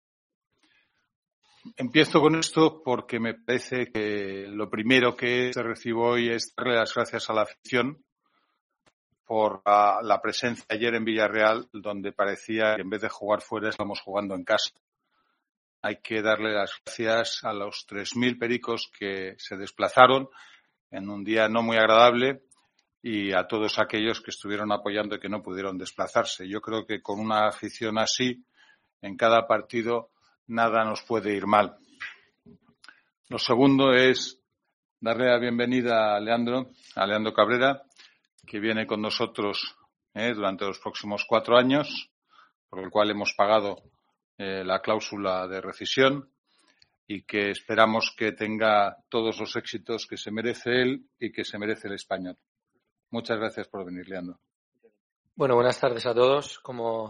Empiezo con esto porque me parece que lo primero que recibo hoy es darle las gracias a la afición por la, la presencia ayer en Villarreal, donde parecía que en vez de jugar fuera estamos jugando en casa. Hay que darle las gracias a los tres mil pericos que se desplazaron en un día no muy agradable y a todos aquellos que estuvieron apoyando y que no pudieron desplazarse. Yo creo que con una afición así, en cada partido, nada nos puede ir mal. Lo segundo es darle la bienvenida a Leandro, a Leandro Cabrera, que viene con nosotros eh, durante los próximos cuatro años, por el cual hemos pagado eh, la cláusula de rescisión y que esperamos que tenga todos los éxitos que se merece él y que se merece el Español. Muchas gracias por venir, Leandro. Bueno, buenas tardes a todos. Como,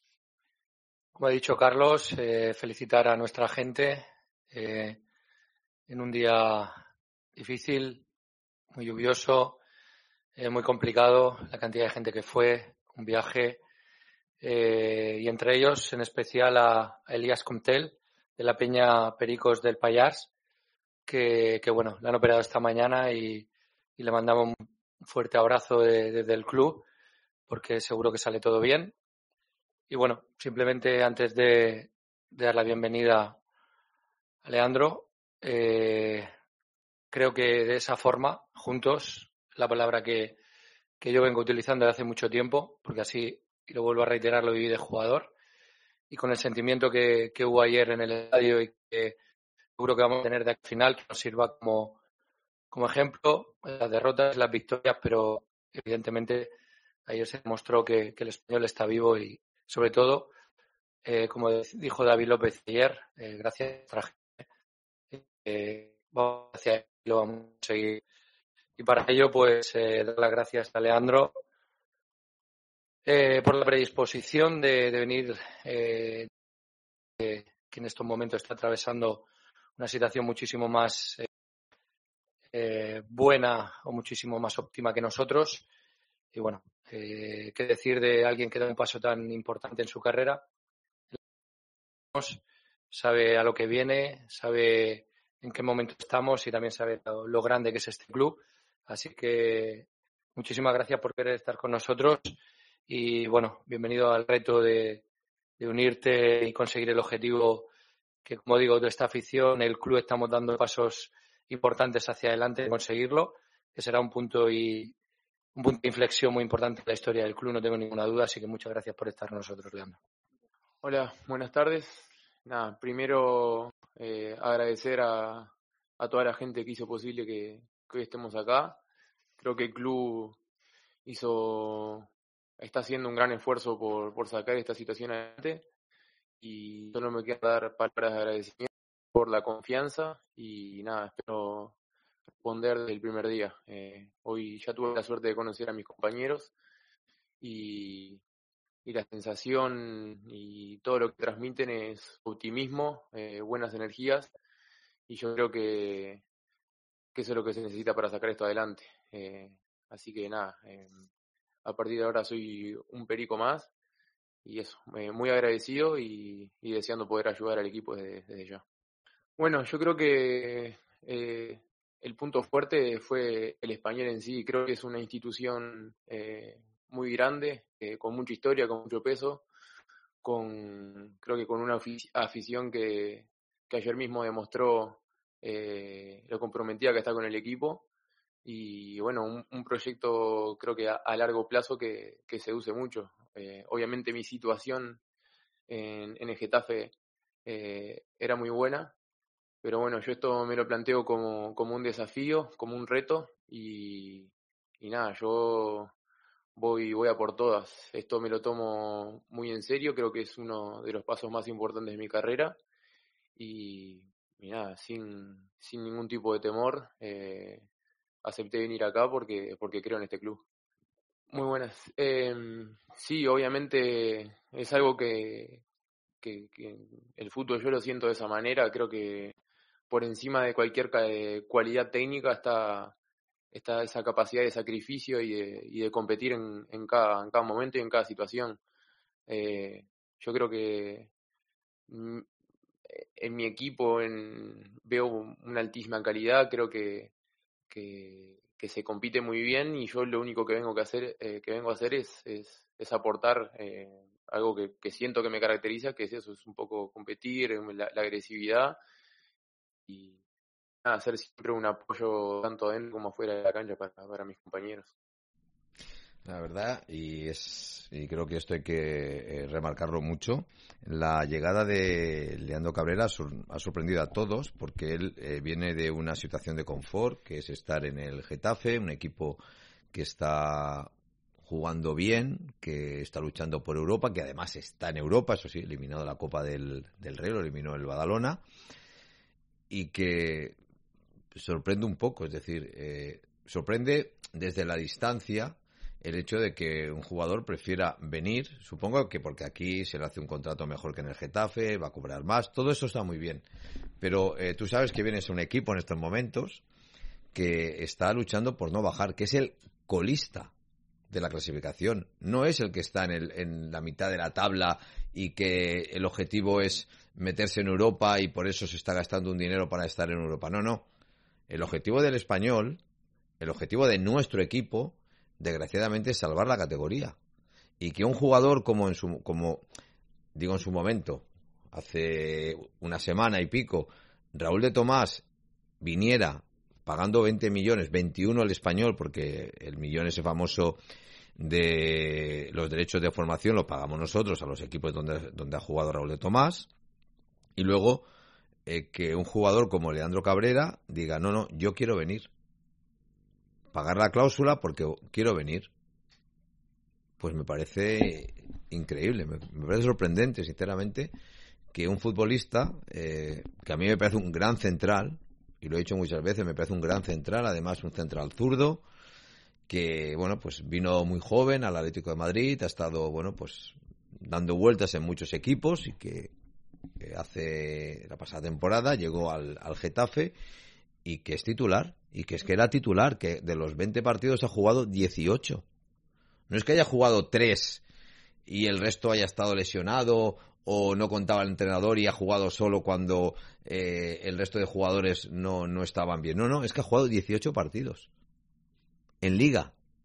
como ha dicho Carlos, eh, felicitar a nuestra gente eh, en un día difícil, muy lluvioso, eh, muy complicado, la cantidad de gente que fue, un viaje, eh, y entre ellos, en especial, a, a Elías Comtel, de la Peña Pericos del Pallars, que, que bueno, le han operado esta mañana y, y le mandamos un fuerte abrazo desde de, de el club, porque seguro que sale todo bien. Y bueno, simplemente antes de, de dar la bienvenida a Leandro, eh, creo que de esa forma, juntos, la palabra que, que yo vengo utilizando desde hace mucho tiempo, porque así, y lo vuelvo a reiterar, lo viví de jugador, y con el sentimiento que, que hubo ayer en el estadio y que seguro que vamos a tener de aquí al final, que nos sirva como, como ejemplo, las derrotas, las victorias, pero evidentemente ayer se demostró que, que el Español está vivo y sobre todo, eh, como dijo David López ayer, eh, gracias a nuestra gente, eh, vamos hacia ahí, lo vamos a seguir. Y para ello, pues, eh, dar las gracias a Leandro eh, por la predisposición de, de venir, eh, eh, que en estos momentos está atravesando una situación muchísimo más eh, eh, buena o muchísimo más óptima que nosotros. Y bueno, eh, qué decir de alguien que da un paso tan importante en su carrera. Sabe a lo que viene, sabe en qué momento estamos y también sabe lo, lo grande que es este club. Así que muchísimas gracias por querer estar con nosotros y, bueno, bienvenido al reto de, de unirte y conseguir el objetivo que, como digo, de esta afición, el club, estamos dando pasos importantes hacia adelante en conseguirlo, que será un punto y un punto de inflexión muy importante en la historia del club, no tengo ninguna duda, así que muchas gracias por estar con nosotros, Leandro. Hola, buenas tardes. Nada, primero eh, agradecer a, a toda la gente que hizo posible que, que hoy estemos acá. Creo que el club hizo, está haciendo un gran esfuerzo por, por sacar esta situación adelante y solo me queda dar palabras de agradecimiento por la confianza y nada, espero responder desde el primer día. Eh, hoy ya tuve la suerte de conocer a mis compañeros y, y la sensación y todo lo que transmiten es optimismo, eh, buenas energías y yo creo que, que eso es lo que se necesita para sacar esto adelante. Eh, así que nada, eh, a partir de ahora soy un perico más y eso, eh, muy agradecido y, y deseando poder ayudar al equipo desde, desde ya. Bueno, yo creo que eh, el punto fuerte fue el Español en sí. Creo que es una institución eh, muy grande, eh, con mucha historia, con mucho peso, con creo que con una afición que, que ayer mismo demostró eh, lo comprometida que está con el equipo y bueno, un, un proyecto creo que a, a largo plazo que, que se use mucho. Eh, obviamente mi situación en, en el Getafe eh, era muy buena, pero bueno, yo esto me lo planteo como, como un desafío, como un reto y, y nada, yo voy, voy a por todas. Esto me lo tomo muy en serio, creo que es uno de los pasos más importantes de mi carrera y, y nada, sin, sin ningún tipo de temor, eh, acepté venir acá porque, porque creo en este club. Muy buenas. Eh, sí, obviamente es algo que, que, que el fútbol yo lo siento de esa manera, creo que por encima de cualquier cualidad técnica está, está esa capacidad de sacrificio y de, y de competir en, en, cada, en cada momento y en cada situación. Eh, yo creo que en mi equipo en, veo una altísima calidad, creo que, que, que se compite muy bien y yo lo único que vengo, que hacer, eh, que vengo a hacer es, es, es aportar eh, algo que, que siento que me caracteriza, que es eso, es un poco competir, la, la agresividad y nada, hacer siempre un apoyo tanto dentro como fuera de la cancha para, para mis compañeros. La verdad, y es y creo que esto hay que eh, remarcarlo mucho, la llegada de Leandro Cabrera sur, ha sorprendido a todos porque él eh, viene de una situación de confort, que es estar en el Getafe, un equipo que está jugando bien, que está luchando por Europa, que además está en Europa, eso sí, eliminado la Copa del, del Rey, lo eliminó el Badalona, y que sorprende un poco, es decir, eh, sorprende desde la distancia el hecho de que un jugador prefiera venir, supongo que porque aquí se le hace un contrato mejor que en el Getafe, va a cobrar más, todo eso está muy bien, pero eh, tú sabes que vienes a un equipo en estos momentos que está luchando por no bajar, que es el colista de la clasificación, no es el que está en, el, en la mitad de la tabla y que el objetivo es meterse en Europa y por eso se está gastando un dinero para estar en Europa, no, no, el objetivo del Español, el objetivo de nuestro equipo, desgraciadamente, es salvar la categoría. Y que un jugador como en su como digo en su momento, hace una semana y pico, Raúl de Tomás viniera pagando veinte millones, veintiuno el Español, porque el millón ese famoso de los derechos de formación lo pagamos nosotros a los equipos donde, donde ha jugado Raúl de Tomás, y luego eh, que un jugador como Leandro Cabrera diga, no, no, yo quiero venir. Pagar la cláusula porque quiero venir, pues me parece increíble, me, me parece sorprendente, sinceramente, que un futbolista, eh, que a mí me parece un gran central, y lo he dicho muchas veces, me parece un gran central, además un central zurdo, que, bueno, pues vino muy joven al Atlético de Madrid, ha estado, bueno, pues dando vueltas en muchos equipos, y que, que hace la pasada temporada llegó al, al Getafe, y que es titular, y que es que era titular, que de los veinte partidos ha jugado dieciocho. No es que haya jugado tres y el resto haya estado lesionado o no contaba el entrenador y ha jugado solo cuando eh, el resto de jugadores no, no estaban bien. No, no, es que ha jugado dieciocho partidos en Liga.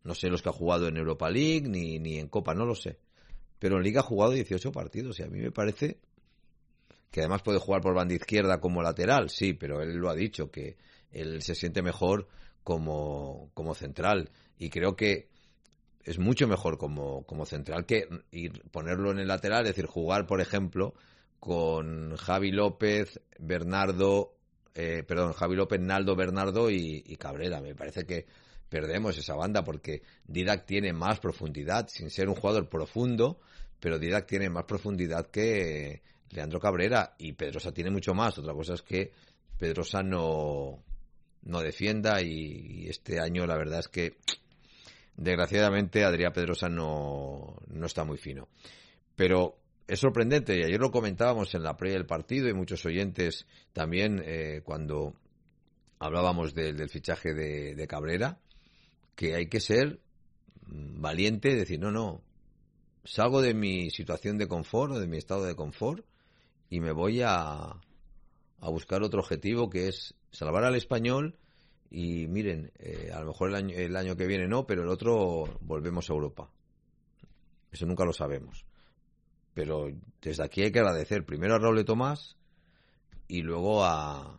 No sé los que ha jugado en Europa League ni, ni en Copa, no lo sé. Pero en Liga ha jugado dieciocho partidos y a mí me parece que además puede jugar por banda izquierda como lateral, sí, pero él lo ha dicho, que él se siente mejor como, como central. Y creo que es mucho mejor como, como central que ir, ponerlo en el lateral, es decir, jugar, por ejemplo, con Javi López, Bernardo, eh, perdón, Javi López, Naldo, Bernardo y, y Cabrera. Me parece que perdemos esa banda porque Didac tiene más profundidad, sin ser un jugador profundo, pero Didac tiene más profundidad que Leandro Cabrera y Pedrosa tiene mucho más. Otra cosa es que Pedrosa no, no defienda y, y este año la verdad es que desgraciadamente Adrián Pedrosa no, no está muy fino. Pero es sorprendente, y ayer lo comentábamos en la previa del partido y muchos oyentes también eh, cuando hablábamos de, del fichaje de, de Cabrera, que hay que ser valiente y decir, no, no, salgo de mi situación de confort o de mi estado de confort y me voy a, a buscar otro objetivo que es salvar al Español y miren, eh, a lo mejor el año, el año que viene no, pero el otro volvemos a Europa. Eso nunca lo sabemos. Pero desde aquí hay que agradecer primero a Raúl de Tomás y luego a,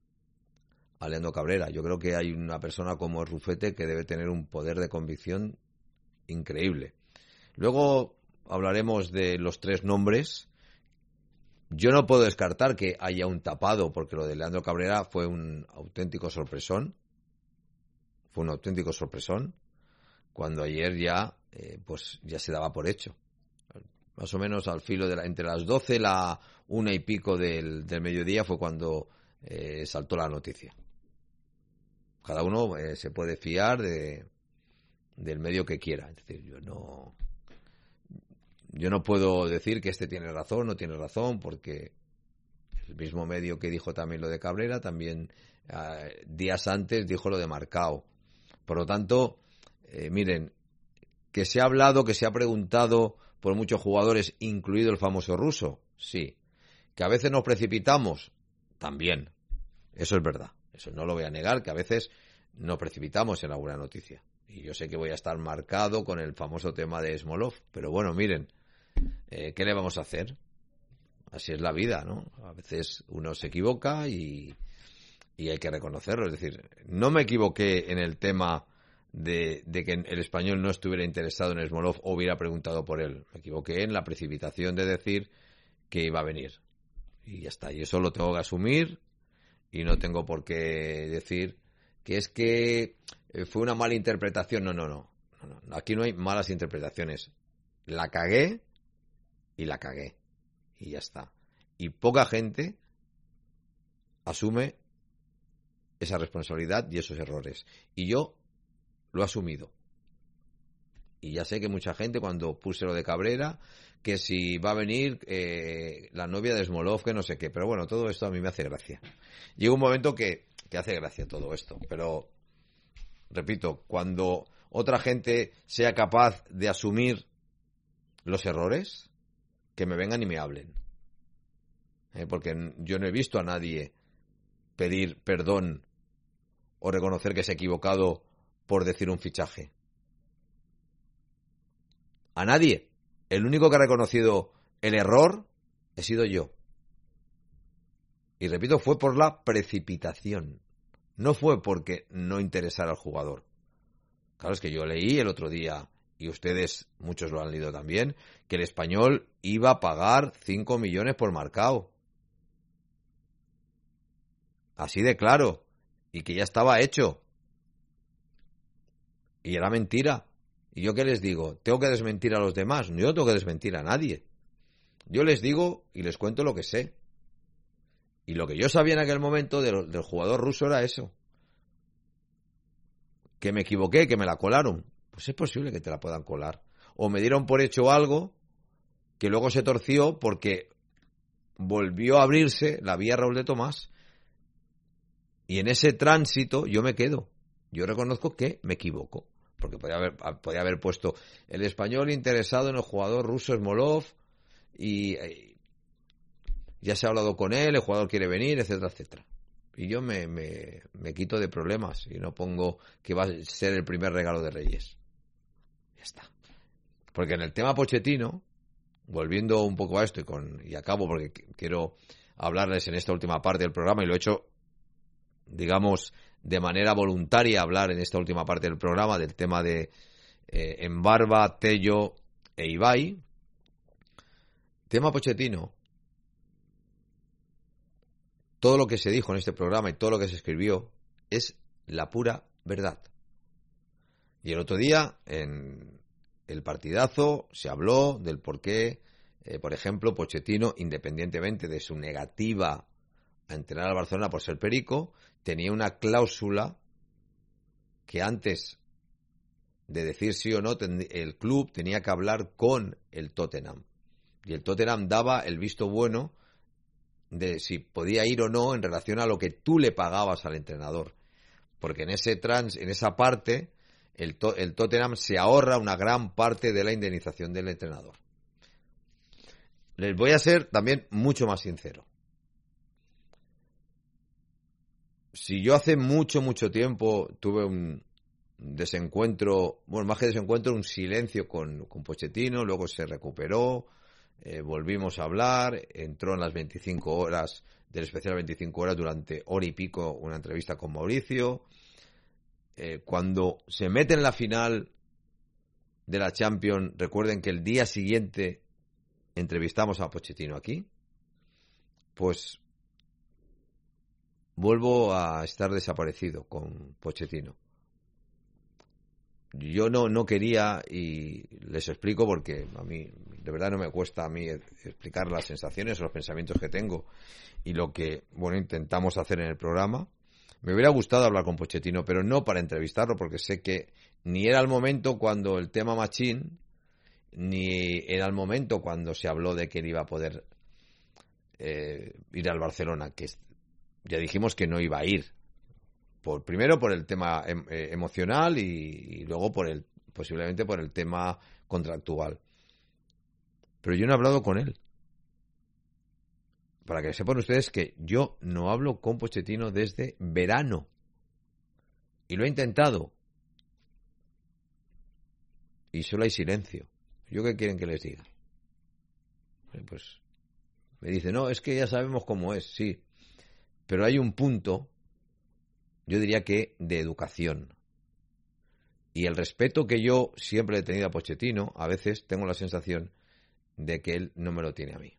a Leandro Cabrera. Yo creo que hay una persona como Rufete que debe tener un poder de convicción increíble. Luego hablaremos de los tres nombres. Yo no puedo descartar que haya un tapado, porque lo de Leandro Cabrera fue un auténtico sorpresón. Fue un auténtico sorpresón, cuando ayer ya, eh, pues ya se daba por hecho. Más o menos al filo de la, entre las doce, la una y pico del, del mediodía fue cuando eh, saltó la noticia. Cada uno eh, se puede fiar de, del medio que quiera. Es decir, yo no, yo no puedo decir que este tiene razón, no tiene razón, porque el mismo medio que dijo también lo de Cabrera, también eh, días antes dijo lo de Marcao. Por lo tanto, eh, miren, que se ha hablado, que se ha preguntado por muchos jugadores, incluido el famoso ruso, sí. Que a veces nos precipitamos, también. Eso es verdad. Eso no lo voy a negar, que a veces nos precipitamos en alguna noticia. Y yo sé que voy a estar marcado con el famoso tema de Smolov, pero bueno, miren, eh, ¿qué le vamos a hacer? Así es la vida, ¿no? A veces uno se equivoca y, y hay que reconocerlo. Es decir, no me equivoqué en el tema De, de que el Español no estuviera interesado en Smolov o hubiera preguntado por él. Me equivoqué en la precipitación de decir que iba a venir. Y ya está. Y eso lo tengo que asumir y no tengo por qué decir que es que fue una mala interpretación. No, no, no. no, no. Aquí no hay malas interpretaciones. La cagué y la cagué. Y ya está. Y poca gente asume esa responsabilidad y esos errores. Y yo lo he asumido. Y ya sé que mucha gente, cuando puse lo de Cabrera, que si va a venir eh, la novia de Smolov, que no sé qué. Pero bueno, todo esto a mí me hace gracia. Llega un momento que, que hace gracia todo esto. Pero, repito, cuando otra gente sea capaz de asumir los errores, que me vengan y me hablen. Eh, porque yo no he visto a nadie pedir perdón o reconocer que se ha equivocado por decir un fichaje. A nadie. El único que ha reconocido el error he sido yo. Y repito, fue por la precipitación. No fue porque no interesara al jugador. Claro, es que yo leí el otro día, y ustedes, muchos lo han leído también, que el Español iba a pagar cinco millones por Marcao. Así de claro. Y que ya estaba hecho. Y era mentira. ¿Y yo qué les digo? ¿Tengo que desmentir a los demás? Yo no tengo que desmentir a nadie. Yo les digo y les cuento lo que sé. Y lo que yo sabía en aquel momento del, del jugador ruso era eso. Que me equivoqué, que me la colaron. Pues es posible que te la puedan colar. O me dieron por hecho algo que luego se torció porque volvió a abrirse la vía Raúl de Tomás. Y en ese tránsito yo me quedo. Yo reconozco que me equivoco. Porque podía haber, podía haber puesto el Español interesado en el jugador ruso Smolov y, y ya se ha hablado con él, el jugador quiere venir, etcétera, etcétera. Y yo me, me, me quito de problemas y no pongo que va a ser el primer regalo de Reyes. está. Porque en el tema Pochettino, volviendo un poco a esto y, con, y acabo porque quiero hablarles en esta última parte del programa y lo he hecho, digamos, de manera voluntaria, hablar en esta última parte del programa del tema de eh, Embarba, Tello e Ibai. Tema Pochettino. Todo lo que se dijo en este programa y todo lo que se escribió es la pura verdad. Y el otro día, en el partidazo, se habló del por qué, eh, por ejemplo, Pochettino, independientemente de su negativa a entrenar al Barcelona por ser perico, tenía una cláusula que antes de decir sí o no, el club tenía que hablar con el Tottenham. Y el Tottenham daba el visto bueno de si podía ir o no en relación a lo que tú le pagabas al entrenador. Porque en ese trans, en esa parte, el, to, el Tottenham se ahorra una gran parte de la indemnización del entrenador. Les voy a ser también mucho más sincero. Si yo hace mucho, mucho tiempo tuve un desencuentro, bueno, más que desencuentro, un silencio con, con Pochettino, luego se recuperó, eh, volvimos a hablar, entró en las veinticinco horas del especial veinticinco horas durante hora y pico una entrevista con Mauricio. Eh, cuando se mete en la final de la Champions, recuerden que el día siguiente entrevistamos a Pochettino aquí, pues vuelvo a estar desaparecido con Pochettino. Yo no, no quería, y les explico porque a mí, de verdad no me cuesta a mí explicar las sensaciones o los pensamientos que tengo y lo que, bueno, intentamos hacer en el programa. Me hubiera gustado hablar con Pochettino, pero no para entrevistarlo, porque sé que ni era el momento cuando el tema Machín, ni era el momento cuando se habló de que él iba a poder eh, ir al Barcelona, que ya dijimos que no iba a ir. Por, primero por el tema em, eh, emocional y, y luego por el posiblemente por el tema contractual. Pero yo no he hablado con él. Para que sepan ustedes que yo no hablo con Pochettino desde verano. Y lo he intentado. Y solo hay silencio. ¿Yo qué quieren que les diga? Pues me dice, no, es que ya sabemos cómo es, sí. Pero hay un punto, yo diría que de educación. Y el respeto que yo siempre he tenido a Pochettino, a veces tengo la sensación de que él no me lo tiene a mí.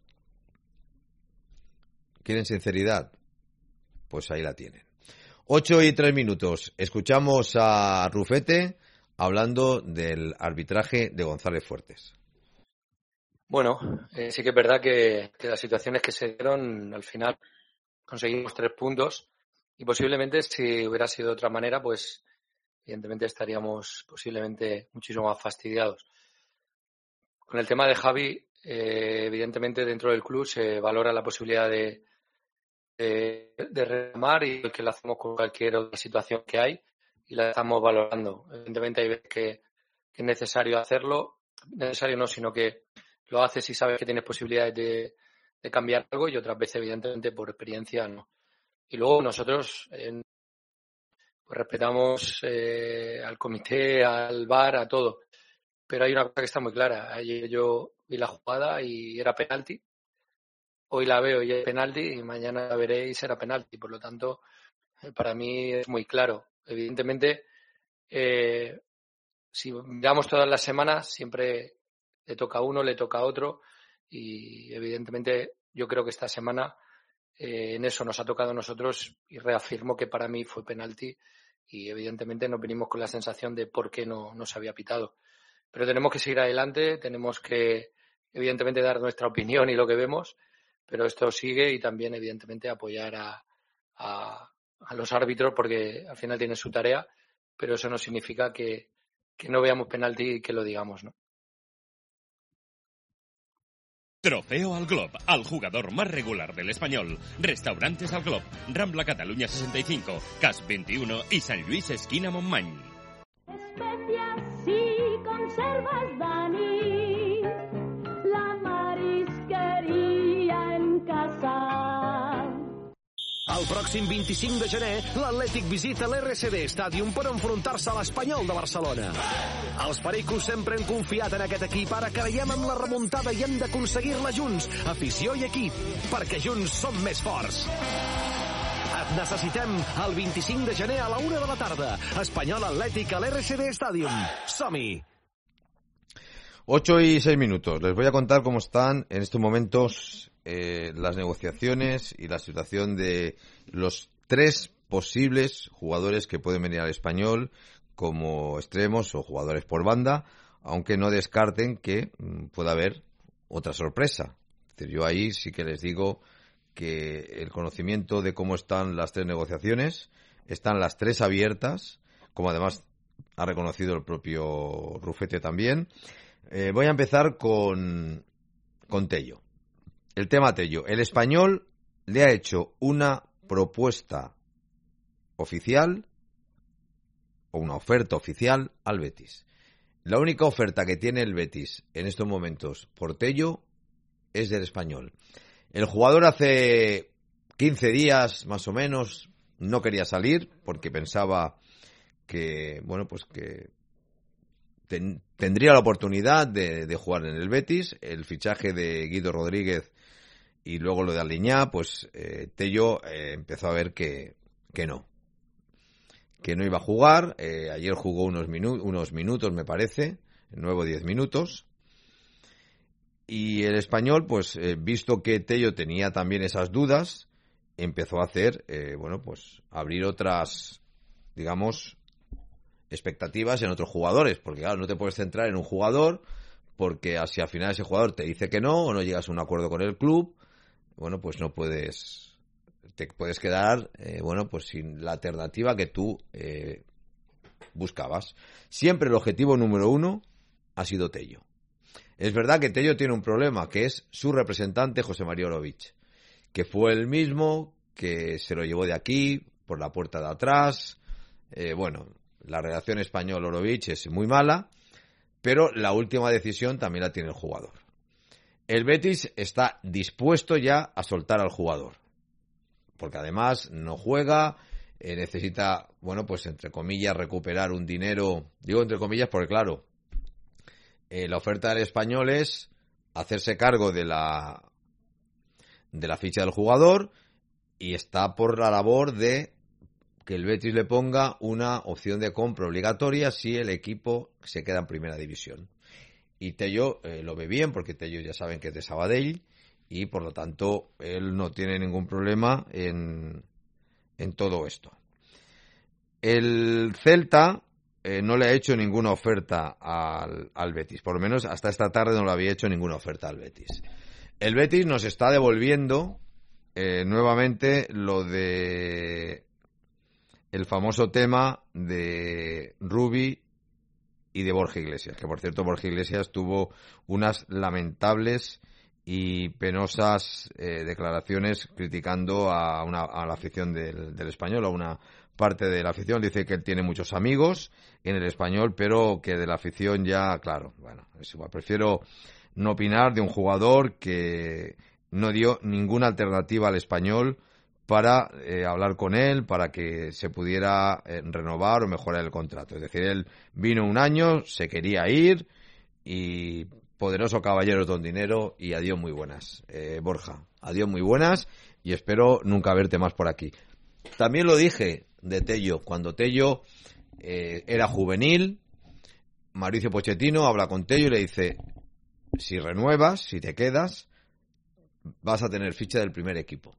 ¿Quieren sinceridad? Pues ahí la tienen. Ocho y tres minutos. Escuchamos a Rufete hablando del arbitraje de González Fuertes. Bueno, eh, sí que es verdad que, que las situaciones que se dieron, al final conseguimos tres puntos y posiblemente si hubiera sido de otra manera, pues evidentemente estaríamos posiblemente muchísimo más fastidiados. Con el tema de Javi, eh, evidentemente dentro del club se valora la posibilidad de de, de reclamar y que lo hacemos con cualquier otra situación que hay y la estamos valorando. Evidentemente hay veces que, que es necesario hacerlo, necesario no, sino que lo haces y sabes que tienes posibilidades de, de cambiar algo y otras veces evidentemente por experiencia no. Y luego nosotros eh, pues respetamos eh, al comité, al V A R, a todo, pero hay una cosa que está muy clara. Ayer yo vi la jugada y era penalti. Hoy la veo y es penalti y mañana la veré y será penalti. Por lo tanto, para mí es muy claro. Evidentemente, eh, si miramos todas las semanas, siempre le toca a uno, le toca a otro y evidentemente yo creo que esta semana eh, en eso nos ha tocado a nosotros y reafirmo que para mí fue penalti y evidentemente nos venimos con la sensación de por qué no, no se había pitado. Pero tenemos que seguir adelante, tenemos que evidentemente dar nuestra opinión y lo que vemos, pero esto sigue y también evidentemente apoyar a, a, a los árbitros porque al final tienen su tarea, pero eso no significa que, que no veamos penalti y que lo digamos, ¿no? Trofeo al Glob, al jugador más regular del Español. Restaurantes al Glob, Rambla Cataluña sesenta y cinco, Cas veintiuno y San Luis esquina Montmany. Especias y conservas Dani, la marisquería en casa. El pròxim vint-i-cinc de gener, l'Atlètic visita l'R C D Stadium per enfrontar-se a l'Espanyol de Barcelona. Els pericos sempre han confiat en aquest equip, ara creiem en la remuntada i hem d'aconseguir-la junts, afició i equip, perquè junts som més forts. Et necessitem el vint-i-cinc de gener a la una de la tarda. Espanyol Atlètic a l'R C D Stadium. Som-hi! ocho y seis minutos. Les voy a contar cómo están en estos momentos eh, las negociaciones y la situación de los tres posibles jugadores que pueden venir al Español como extremos o jugadores por banda, aunque no descarten que mm, pueda haber otra sorpresa. Es decir, yo ahí sí que les digo que el conocimiento de cómo están las tres negociaciones, están las tres abiertas, como además ha reconocido el propio Rufete también. Eh, voy a empezar con, con Tello. El tema Tello. El Español le ha hecho una propuesta oficial o una oferta oficial al Betis. La única oferta que tiene el Betis en estos momentos por Tello es del Español. El jugador hace quince días más o menos no quería salir porque pensaba que, bueno, pues que ten, tendría la oportunidad de, de jugar en el Betis. El fichaje de Guido Rodríguez y luego lo de Aliñá, pues eh, Tello eh, empezó a ver que, que no. Que no iba a jugar. Eh, ayer jugó unos, minu- unos minutos, me parece, nueve o diez minutos. Y el Español, pues eh, visto que Tello tenía también esas dudas, empezó a hacer, eh, bueno, pues abrir otras, digamos, expectativas en otros jugadores. Porque claro, no te puedes centrar en un jugador, porque si al final ese jugador te dice que no, o no llegas a un acuerdo con el club, bueno, pues no puedes, te puedes quedar, eh, bueno, pues sin la alternativa que tú eh, buscabas. Siempre el objetivo número uno ha sido Tello. Es verdad que Tello tiene un problema, que es su representante José María Orovich, que fue el mismo que se lo llevó de aquí, por la puerta de atrás. Eh, bueno, la relación español-Orovich es muy mala, pero la última decisión también la tiene el jugador. El Betis está dispuesto ya a soltar al jugador, porque además no juega, eh, necesita, bueno, pues entre comillas, recuperar un dinero. Digo entre comillas porque, claro, eh, la oferta del Español es hacerse cargo de la de la ficha del jugador y está por la labor de que el Betis le ponga una opción de compra obligatoria si el equipo se queda en primera división. Y Tello eh, lo ve bien, porque Tello ya saben que es de Sabadell y por lo tanto él no tiene ningún problema en, en todo esto. El Celta eh, no le ha hecho ninguna oferta al, al Betis, por lo menos hasta esta tarde no le había hecho ninguna oferta al Betis. El Betis nos está devolviendo eh, nuevamente lo de el famoso tema de Rubi y de Borja Iglesias, que por cierto Borja Iglesias tuvo unas lamentables y penosas eh, declaraciones criticando a, una, a la afición del, del Español, a una parte de la afición. Dice que él tiene muchos amigos en el Español, pero que de la afición ya, claro, bueno, es igual. Prefiero no opinar de un jugador que no dio ninguna alternativa al Español para eh, hablar con él, para que se pudiera eh, renovar o mejorar el contrato. Es decir, él vino un año, se quería ir y poderoso caballero don dinero y adiós muy buenas. Eh, Borja, adiós muy buenas y espero nunca verte más por aquí. También lo dije de Tello, cuando Tello eh, era juvenil, Mauricio Pochettino habla con Tello y le dice, si renuevas, si te quedas, vas a tener ficha del primer equipo.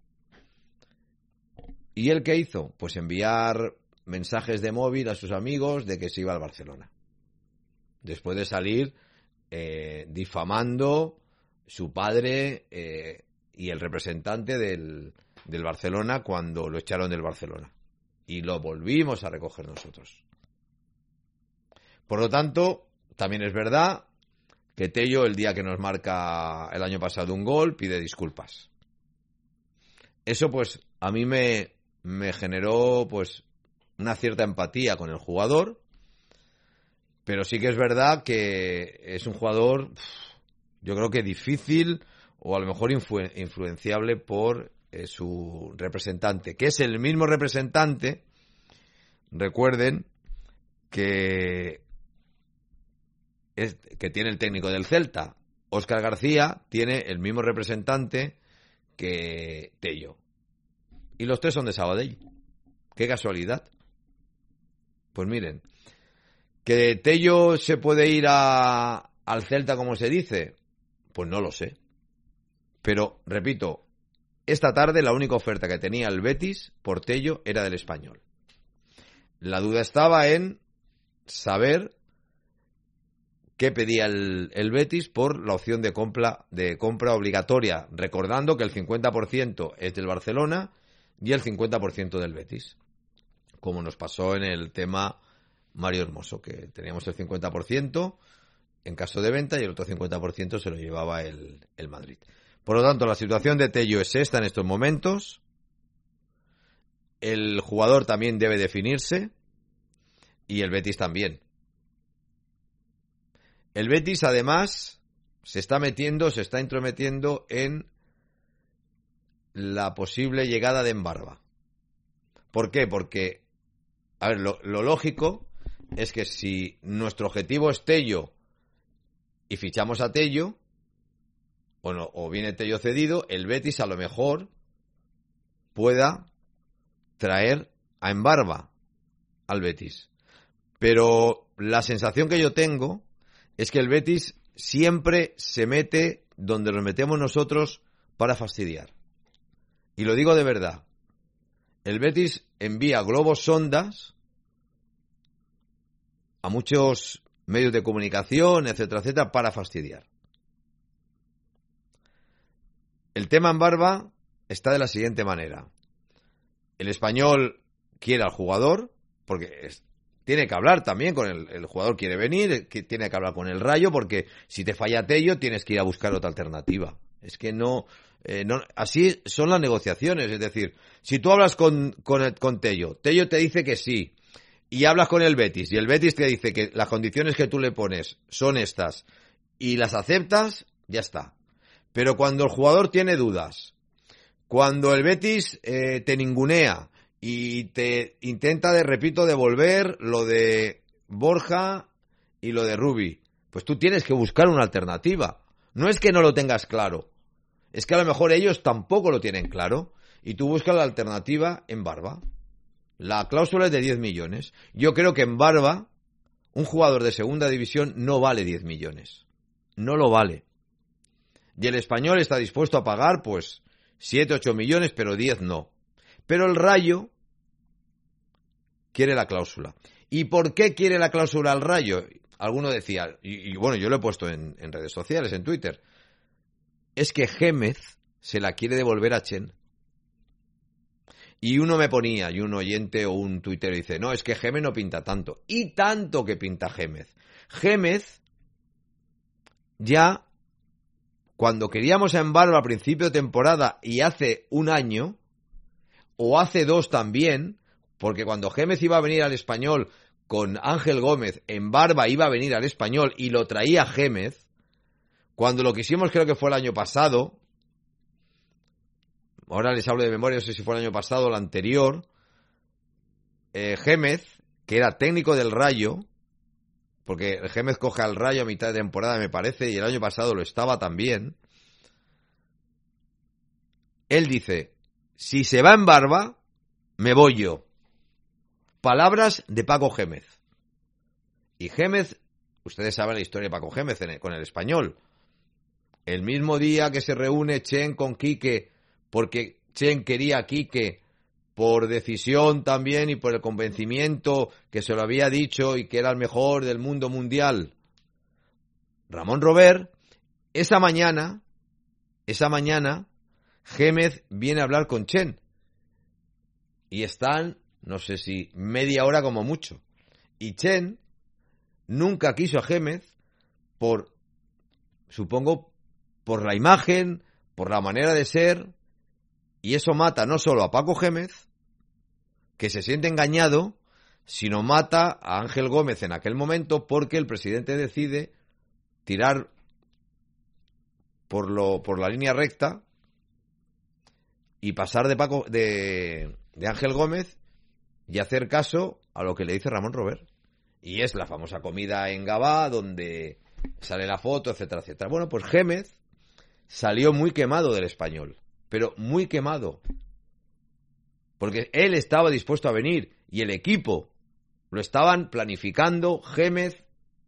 ¿Y él qué hizo? Pues enviar mensajes de móvil a sus amigos de que se iba al Barcelona. Después de salir eh, difamando su padre eh, y el representante del, del Barcelona cuando lo echaron del Barcelona. Y lo volvimos a recoger nosotros. Por lo tanto, también es verdad que Tello, el día que nos marca el año pasado un gol, pide disculpas. Eso, pues, a mí me... me generó pues una cierta empatía con el jugador, pero sí que es verdad que es un jugador, yo creo que difícil o a lo mejor influ- influenciable por eh, su representante, que es el mismo representante, recuerden que, es, que tiene el técnico del Celta. Óscar García tiene el mismo representante que Tello. Y los tres son de Sabadell. ¡Qué casualidad! Pues miren, ¿que Tello se puede ir a, al Celta como se dice? Pues no lo sé. Pero, repito, esta tarde la única oferta que tenía el Betis por Tello era del Español. La duda estaba en saber qué pedía el, el Betis por la opción de compra, de compra obligatoria, recordando que el cincuenta por ciento es del Barcelona y el cincuenta por ciento del Betis, como nos pasó en el tema Mario Hermoso, que teníamos el cincuenta por ciento en caso de venta y el otro cincuenta por ciento se lo llevaba el, el Madrid. Por lo tanto, la situación de Tello es esta en estos momentos. El jugador también debe definirse y el Betis también. El Betis, además, se está metiendo, se está intrometiendo en la posible llegada de Embarba. ¿Por qué? Porque, a ver, lo, lo lógico es que si nuestro objetivo es Tello y fichamos a Tello, o, no, o viene Tello cedido, el Betis a lo mejor pueda traer a Embarba al Betis. Pero la sensación que yo tengo es que el Betis siempre se mete donde nos metemos nosotros para fastidiar. Y lo digo de verdad. El Betis envía globos sondas a muchos medios de comunicación, etcétera, etcétera, para fastidiar. El tema Embarba está de la siguiente manera. El Español quiere al jugador, porque es, tiene que hablar también con el, el jugador, quiere venir, que tiene que hablar con el Rayo, porque si te falla Tello tienes que ir a buscar otra alternativa. Es que no, eh, no así son las negociaciones, es decir, si tú hablas con, con, el, con Tello, Tello te dice que sí, y hablas con el Betis, y el Betis te dice que las condiciones que tú le pones son estas, y las aceptas, ya está. Pero cuando el jugador tiene dudas, cuando el Betis eh, te ningunea y te intenta, de repito, devolver lo de Borja y lo de Rubi, pues tú tienes que buscar una alternativa. No es que no lo tengas claro, es que a lo mejor ellos tampoco lo tienen claro y tú buscas la alternativa en Embarba. La cláusula es de diez millones. Yo creo que en Embarba, un jugador de segunda división no vale diez millones. No lo vale. Y el Español está dispuesto a pagar, pues, siete, ocho millones, pero diez no. Pero el Rayo quiere la cláusula. ¿Y por qué quiere la cláusula el Rayo? Alguno decía, y, y bueno, yo lo he puesto en, en redes sociales, en Twitter, es que Gémez se la quiere devolver a Chen. Y uno me ponía, y un oyente o un tuitero dice, no, es que Gémez no pinta tanto. Y tanto que pinta Gémez. Gémez ya, cuando queríamos a Embarba a principio de temporada y hace un año, o hace dos también, porque cuando Gémez iba a venir al Español con Ángel Gómez, Embarba iba a venir al Español y lo traía Gémez, cuando lo quisimos creo que fue el año pasado, ahora les hablo de memoria, no sé si fue el año pasado o el anterior, eh, Gémez, que era técnico del Rayo, porque Gémez coge al Rayo a mitad de temporada me parece, y el año pasado lo estaba también, él dice, si se va Embarba, me voy yo. Palabras de Paco Gémez. Y Gémez, ustedes saben la historia de Paco Gémez con el Español. El mismo día que se reúne Chen con Quique, porque Chen quería a Quique por decisión también y por el convencimiento que se lo había dicho y que era el mejor del mundo mundial, Ramón Robert, esa mañana, esa mañana, Gémez viene a hablar con Chen. Y están, no sé si media hora como mucho. Y Chen nunca quiso a Gémez por, supongo, por la imagen, por la manera de ser. Y eso mata no solo a Paco Gémez, que se siente engañado, sino mata a Ángel Gómez en aquel momento porque el presidente decide tirar por, lo, por la línea recta y pasar de Paco de, de Ángel Gómez y hacer caso a lo que le dice Ramón Robert. Y es la famosa comida en Gabá, donde sale la foto, etcétera, etcétera. Bueno, pues Gémez salió muy quemado del Español, pero muy quemado. Porque él estaba dispuesto a venir y el equipo lo estaban planificando Gémez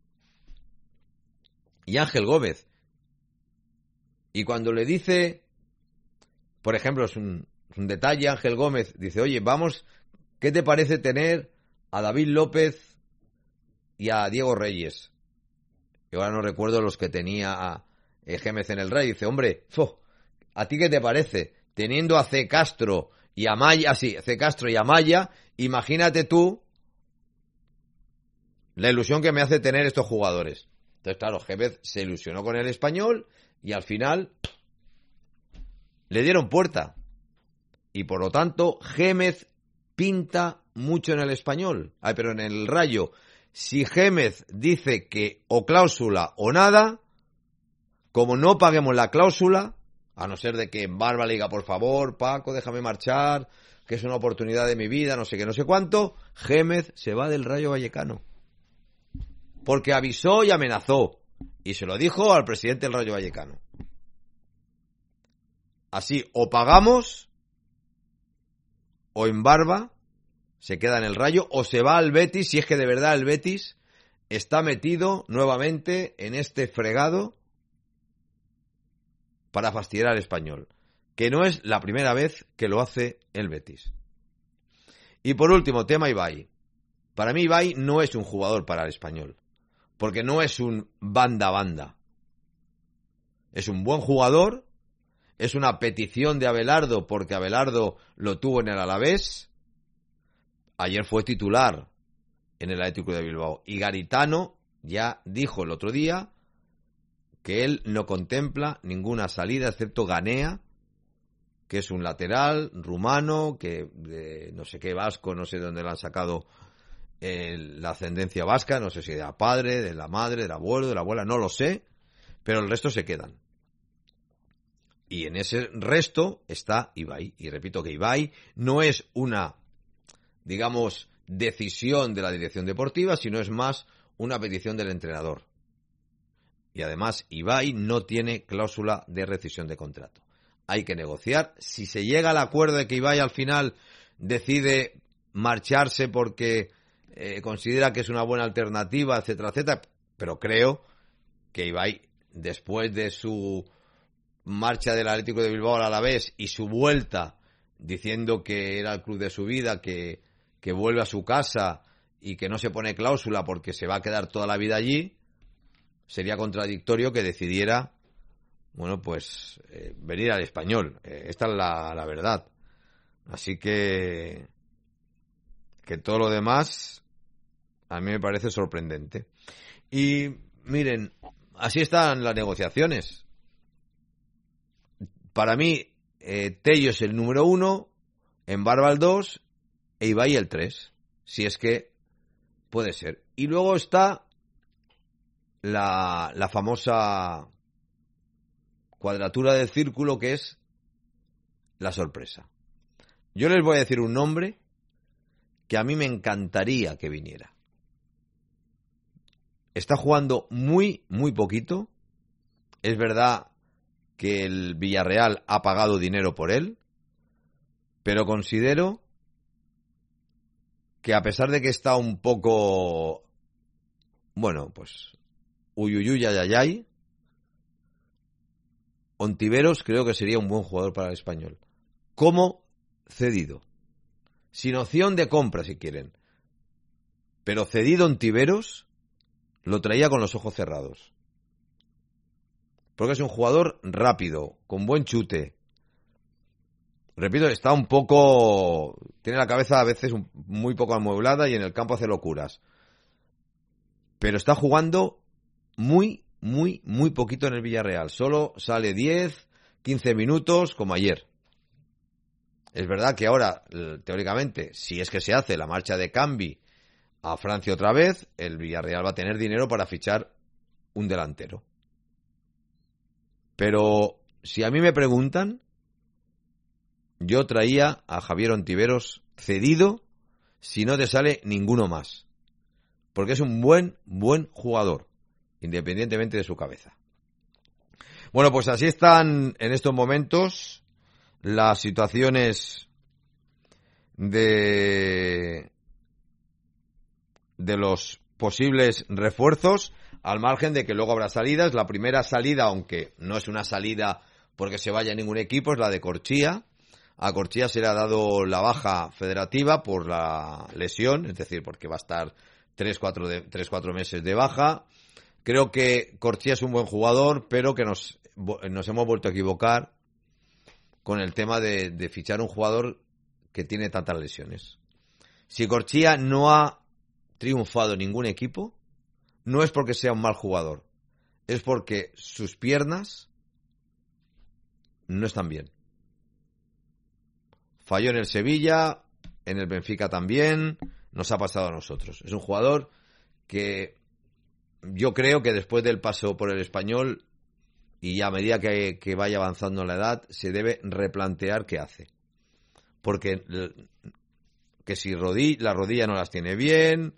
y Ángel Gómez. Y cuando le dice, por ejemplo, es un, es un detalle, Ángel Gómez dice, oye, vamos, ¿qué te parece tener a David López y a Diego Reyes? Yo ahora no recuerdo los que tenía a eh, Gémez en el Rey. Dice, hombre, fo, ¿a ti qué te parece? Teniendo a C. Castro y a Maya, sí, C. Castro y a Maya, imagínate tú la ilusión que me hace tener estos jugadores. Entonces, claro, Gémez se ilusionó con el Español y al final le dieron puerta. Y por lo tanto, Gémez pinta mucho en el Español. Ay, pero en el Rayo, si Gémez dice que o cláusula o nada, como no paguemos la cláusula, a no ser de que en Barba le diga, por favor, Paco, déjame marchar, que es una oportunidad de mi vida, no sé qué, no sé cuánto, Gémez se va del Rayo Vallecano. Porque avisó y amenazó. Y se lo dijo al presidente del Rayo Vallecano. Así, o pagamos, o en Barba se queda en el Rayo, o se va al Betis, si es que de verdad el Betis está metido nuevamente en este fregado para fastidiar al Español. Que no es la primera vez que lo hace el Betis. Y por último, tema Ibai. Para mí Ibai no es un jugador para el Español. Porque no es un banda-banda. Es un buen jugador. Es una petición de Abelardo porque Abelardo lo tuvo en el Alavés. Ayer fue titular en el Atlético de Bilbao. Y Garitano ya dijo el otro día que él no contempla ninguna salida excepto Ganea, que es un lateral rumano, que de no sé qué vasco, no sé de dónde le han sacado el, la ascendencia vasca, no sé si de la padre, de la madre, del abuelo, de la abuela, no lo sé, pero el resto se quedan. Y en ese resto está Ibai. Y repito que Ibai no es una, digamos, decisión de la dirección deportiva, sino es más una petición del entrenador. Y además Ibai no tiene cláusula de rescisión de contrato. Hay que negociar. Si se llega al acuerdo de que Ibai al final decide marcharse porque eh, considera que es una buena alternativa, etcétera, etcétera, pero creo que Ibai, después de su marcha del Atlético de Bilbao al Alavés y su vuelta diciendo que era el club de su vida, que, que vuelve a su casa y que no se pone cláusula porque se va a quedar toda la vida allí, sería contradictorio que decidiera, bueno, pues eh, venir al Español. Eh, esta es la, la verdad. Así que que todo lo demás a mí me parece sorprendente. Y miren, así están las negociaciones. Para mí, eh, Tello es el número uno, en Barba el dos e Ibai el tres, si es que puede ser. Y luego está la, la famosa cuadratura del círculo, que es la sorpresa. Yo les voy a decir un nombre que a mí me encantaría que viniera. Está jugando muy, muy poquito. Es verdad que el Villarreal ha pagado dinero por él, pero considero que a pesar de que está un poco, bueno, pues uyuyuy, ayayay, Ontiveros creo que sería un buen jugador para el Español. Como cedido. Sin opción de compra, si quieren. Pero cedido Ontiveros lo traía con los ojos cerrados. Porque es un jugador rápido, con buen chute. Repito, está un poco... Tiene la cabeza a veces un, muy poco amueblada y en el campo hace locuras. Pero está jugando muy, muy, muy poquito en el Villarreal. Solo sale diez, quince minutos, como ayer. Es verdad que ahora, teóricamente, si es que se hace la marcha de Cambi a Francia otra vez, el Villarreal va a tener dinero para fichar un delantero. Pero si a mí me preguntan, yo traía a Javier Ontiveros cedido si no te sale ninguno más. Porque es un buen, buen jugador, independientemente de su cabeza. Bueno, pues así están en estos momentos las situaciones de, de los posibles refuerzos, al margen de que luego habrá salidas. La primera salida, aunque no es una salida porque se vaya a ningún equipo, es la de Corchia. A Corchia se le ha dado la baja federativa por la lesión, es decir, porque va a estar tres cuatro de, tres, cuatro meses de baja. Creo que Corchia es un buen jugador, pero que nos, nos hemos vuelto a equivocar con el tema de, de fichar un jugador que tiene tantas lesiones. Si Corchia no ha triunfado en ningún equipo, no es porque sea un mal jugador, es porque sus piernas no están bien. Falló en el Sevilla, en el Benfica también, nos ha pasado a nosotros. Es un jugador que yo creo que después del paso por el Español y a medida que, que vaya avanzando la edad, se debe replantear qué hace. Porque que si rodilla, la rodilla no las tiene bien,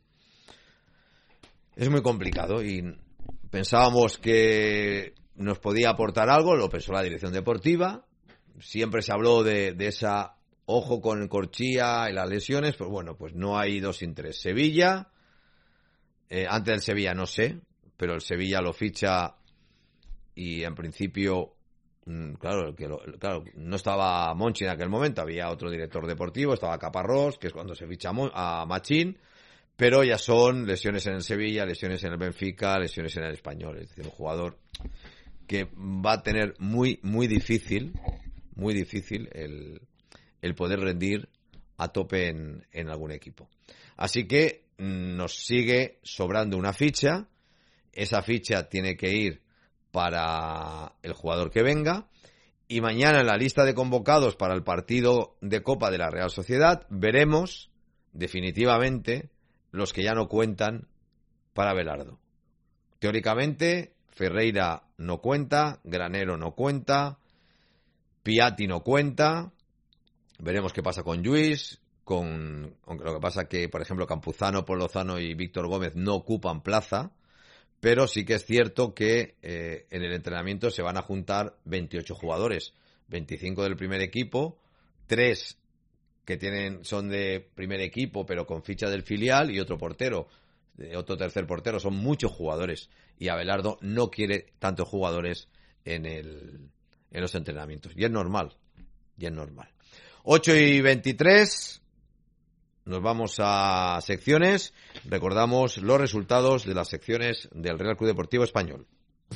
es muy complicado y pensábamos que nos podía aportar algo, lo pensó la dirección deportiva. Siempre se habló de, de esa ojo con Corchia y las lesiones, pues bueno, pues no hay dos sin tres. Sevilla, eh, antes del Sevilla no sé, pero el Sevilla lo ficha y en principio, claro, que lo, claro, no estaba Monchi en aquel momento, había otro director deportivo, estaba Caparrós, que es cuando se ficha a Machín, pero ya son lesiones en el Sevilla, lesiones en el Benfica, lesiones en el Español. Es decir, un jugador que va a tener muy, muy difícil, muy difícil el, el poder rendir a tope en, en algún equipo. Así que nos sigue sobrando una ficha. Esa ficha tiene que ir para el jugador que venga. Y mañana en la lista de convocados para el partido de Copa de la Real Sociedad veremos definitivamente los que ya no cuentan para Abelardo. Teóricamente, Ferreira no cuenta, Granero no cuenta, Piatti no cuenta. Veremos qué pasa con Lluís, con, aunque lo que pasa que, por ejemplo, Campuzano, Pol Lozano y Víctor Gómez no ocupan plaza, pero sí que es cierto que eh, en el entrenamiento se van a juntar veintiocho jugadores, veinticinco del primer equipo, tres que tienen son de primer equipo pero con ficha del filial y otro portero, otro tercer portero. Son muchos jugadores y Abelardo no quiere tantos jugadores en el en los entrenamientos. Y es normal, y es normal. ocho y veintitrés, nos vamos a secciones. Recordamos los resultados de las secciones del Real Club Deportivo Español.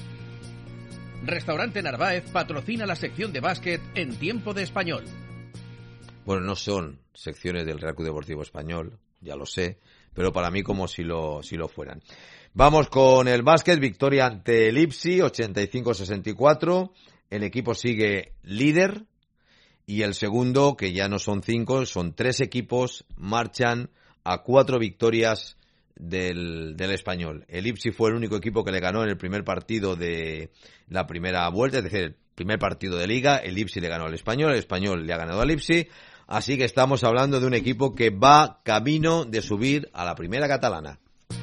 Restaurante Narváez patrocina la sección de básquet en Tiempo de Español. Bueno, no son secciones del Real Club Deportivo Español, ya lo sé, pero para mí como si lo, si lo fueran. Vamos con el básquet, victoria ante el Ipsi, ochenta y cinco a sesenta y cuatro. El equipo sigue líder y el segundo, que ya no son cinco, son tres equipos, marchan a cuatro victorias del, del Español. El Ipsi fue el único equipo que le ganó en el primer partido de la primera vuelta, es decir, el primer partido de Liga. El Ipsi le ganó al Español, el Español le ha ganado al Ipsi. Así que estamos hablando de un equipo que va camino de subir a la primera catalana.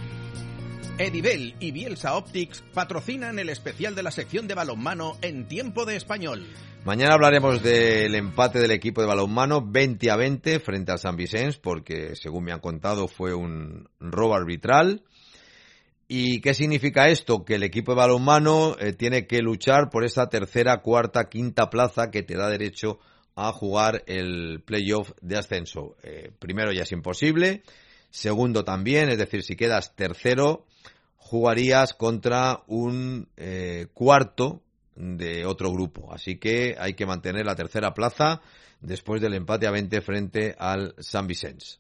Edivel y Bielsa Optics patrocinan el especial de la sección de balonmano en Tiempo de Español. Mañana hablaremos del empate del equipo de balonmano veinte a veinte frente al San Vicens, porque según me han contado fue un robo arbitral. ¿Y qué significa esto? Que el equipo de balonmano eh, tiene que luchar por esa tercera, cuarta, quinta plaza que te da derecho a jugar el playoff de ascenso. Eh, primero ya es imposible, segundo también, es decir, si quedas tercero, jugarías contra un eh, cuarto de otro grupo. Así que hay que mantener la tercera plaza después del empate a veinte frente al San Vicens.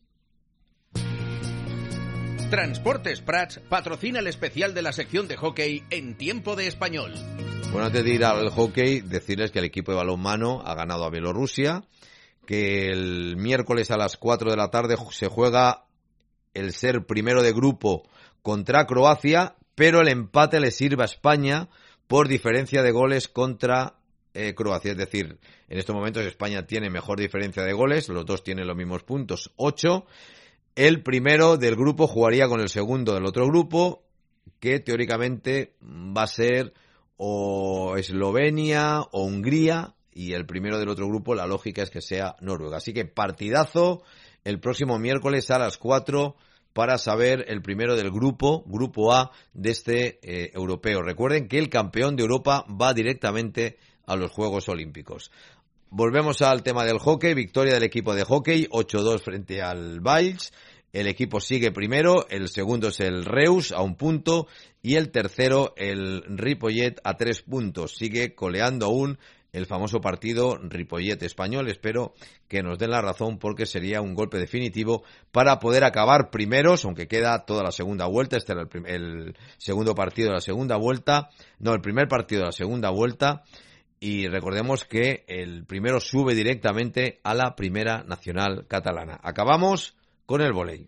Transportes Prats patrocina el especial de la sección de hockey en Tiempo de Español. Bueno, antes de ir al hockey, decirles que el equipo de balonmano ha ganado a Bielorrusia, que el miércoles a las cuatro de la tarde se juega el ser primero de grupo contra Croacia, pero el empate le sirve a España por diferencia de goles contra eh, Croacia. Es decir, en estos momentos España tiene mejor diferencia de goles, los dos tienen los mismos puntos, ocho. El primero del grupo jugaría con el segundo del otro grupo, que teóricamente va a ser o Eslovenia o Hungría, y el primero del otro grupo la lógica es que sea Noruega. Así que partidazo el próximo miércoles a las cuatro para saber el primero del grupo, grupo A de este eh, europeo. Recuerden que el campeón de Europa va directamente a los Juegos Olímpicos. Volvemos al tema del hockey, victoria del equipo de hockey, ocho dos frente al Valls. El equipo sigue primero, el segundo es el Reus a un punto y el tercero el Ripollet a tres puntos. Sigue coleando aún el famoso partido Ripollet-Español. Espero que nos den la razón porque sería un golpe definitivo para poder acabar primeros, aunque queda toda la segunda vuelta. Este era el, prim- el segundo partido de la segunda vuelta, no, el primer partido de la segunda vuelta. Y recordemos que el primero sube directamente a la Primera Nacional Catalana. Acabamos con el vóley.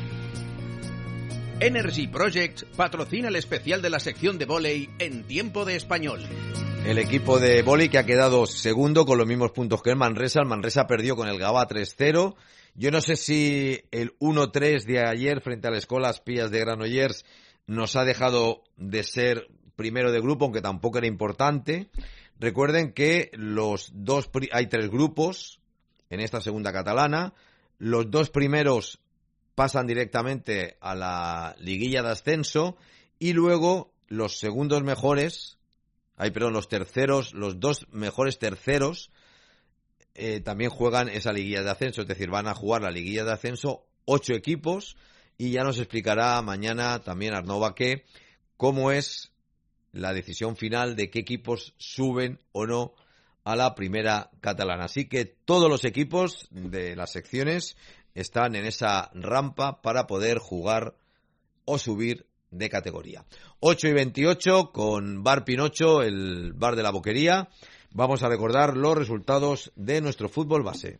Energy Projects patrocina el especial de la sección de vóley en Tiempo de Español. El equipo de vóley que ha quedado segundo con los mismos puntos que el Manresa. El Manresa perdió con el Gavà tres cero. Yo no sé si el uno tres de ayer frente a las Escolas Pías de Granollers nos ha dejado de ser primero de grupo, aunque tampoco era importante. Recuerden que los dos pri- hay tres grupos en esta segunda catalana. Los dos primeros pasan directamente a la liguilla de ascenso y luego los segundos mejores, ay, perdón, los terceros, los dos mejores terceros eh, también juegan esa liguilla de ascenso, es decir, van a jugar la liguilla de ascenso ocho equipos y ya nos explicará mañana también Arnau Baqué cómo es la decisión final de qué equipos suben o no a la primera catalana. Así que todos los equipos de las secciones están en esa rampa para poder jugar o subir de categoría. ocho y veintiocho con Bar Pinocho, el bar de la Boquería. Vamos a recordar los resultados de nuestro fútbol base.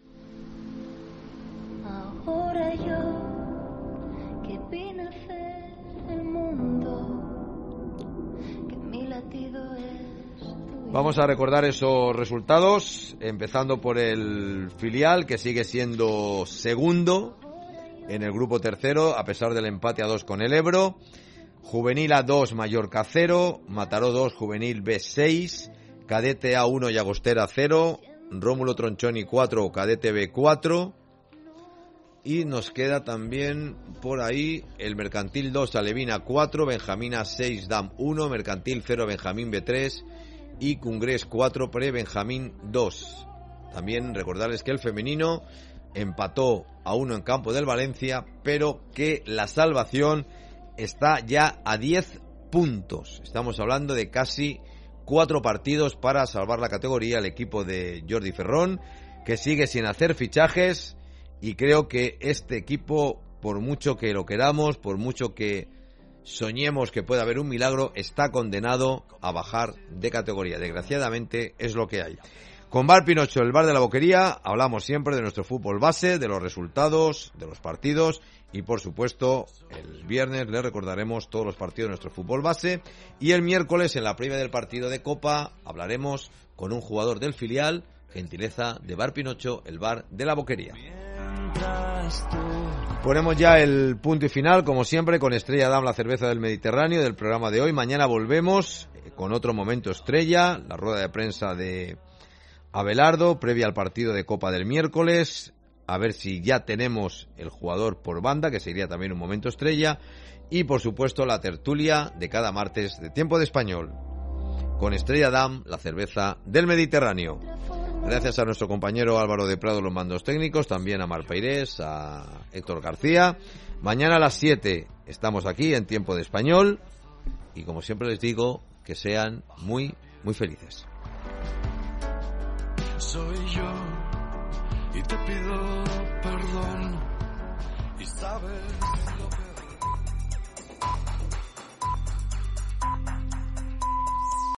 Ahora yo que vine a hacer el mundo, que mi latido es tuyo. Vamos a recordar esos resultados, empezando por el filial, que sigue siendo segundo en el grupo tercero, a pesar del empate a dos con el Ebro. Juvenil A dos, Mallorca cero, Mataró dos, Juvenil B seis, Cadete A uno y Agostera cero, Rómulo Tronchoni cuatro, Cadete B cuatro. Y nos queda también por ahí el Mercantil dos, Alevina cuatro, Benjamín A seis, Dam uno, Mercantil cero, Benjamín B tres y Cungrés cuatro, Pre-Benjamín dos. También recordarles que el femenino empató a uno en campo del Valencia, pero que la salvación está ya a diez puntos. Estamos hablando de casi cuatro partidos para salvar la categoría. El equipo de Jordi Ferrón, que sigue sin hacer fichajes, y creo que este equipo, por mucho que lo queramos, por mucho que soñemos que pueda haber un milagro, está condenado a bajar de categoría. Desgraciadamente es lo que hay. Con Bar Pinocho, el bar de la Boquería, hablamos siempre de nuestro fútbol base, de los resultados, de los partidos y, por supuesto, el viernes le recordaremos todos los partidos de nuestro fútbol base y el miércoles, en la previa del partido de Copa, hablaremos con un jugador del filial, gentileza de Bar Pinocho, el bar de la Boquería. Ponemos ya el punto y final, como siempre, con Estrella Damm, la cerveza del Mediterráneo, del programa de hoy. Mañana volvemos con otro momento estrella, la rueda de prensa de Abelardo, previa al partido de Copa del miércoles, a ver si ya tenemos el jugador por banda, que sería también un momento estrella, y por supuesto la tertulia de cada martes de Tiempo de Español, con Estrella Damm, la cerveza del Mediterráneo. Gracias a nuestro compañero Álvaro de Prado, los mandos técnicos, también a Mar Peirés, a Héctor García. Mañana a las siete estamos aquí en Tiempo de Español, y como siempre les digo, que sean muy, muy felices. Soy yo y te pido perdón y sabes lo que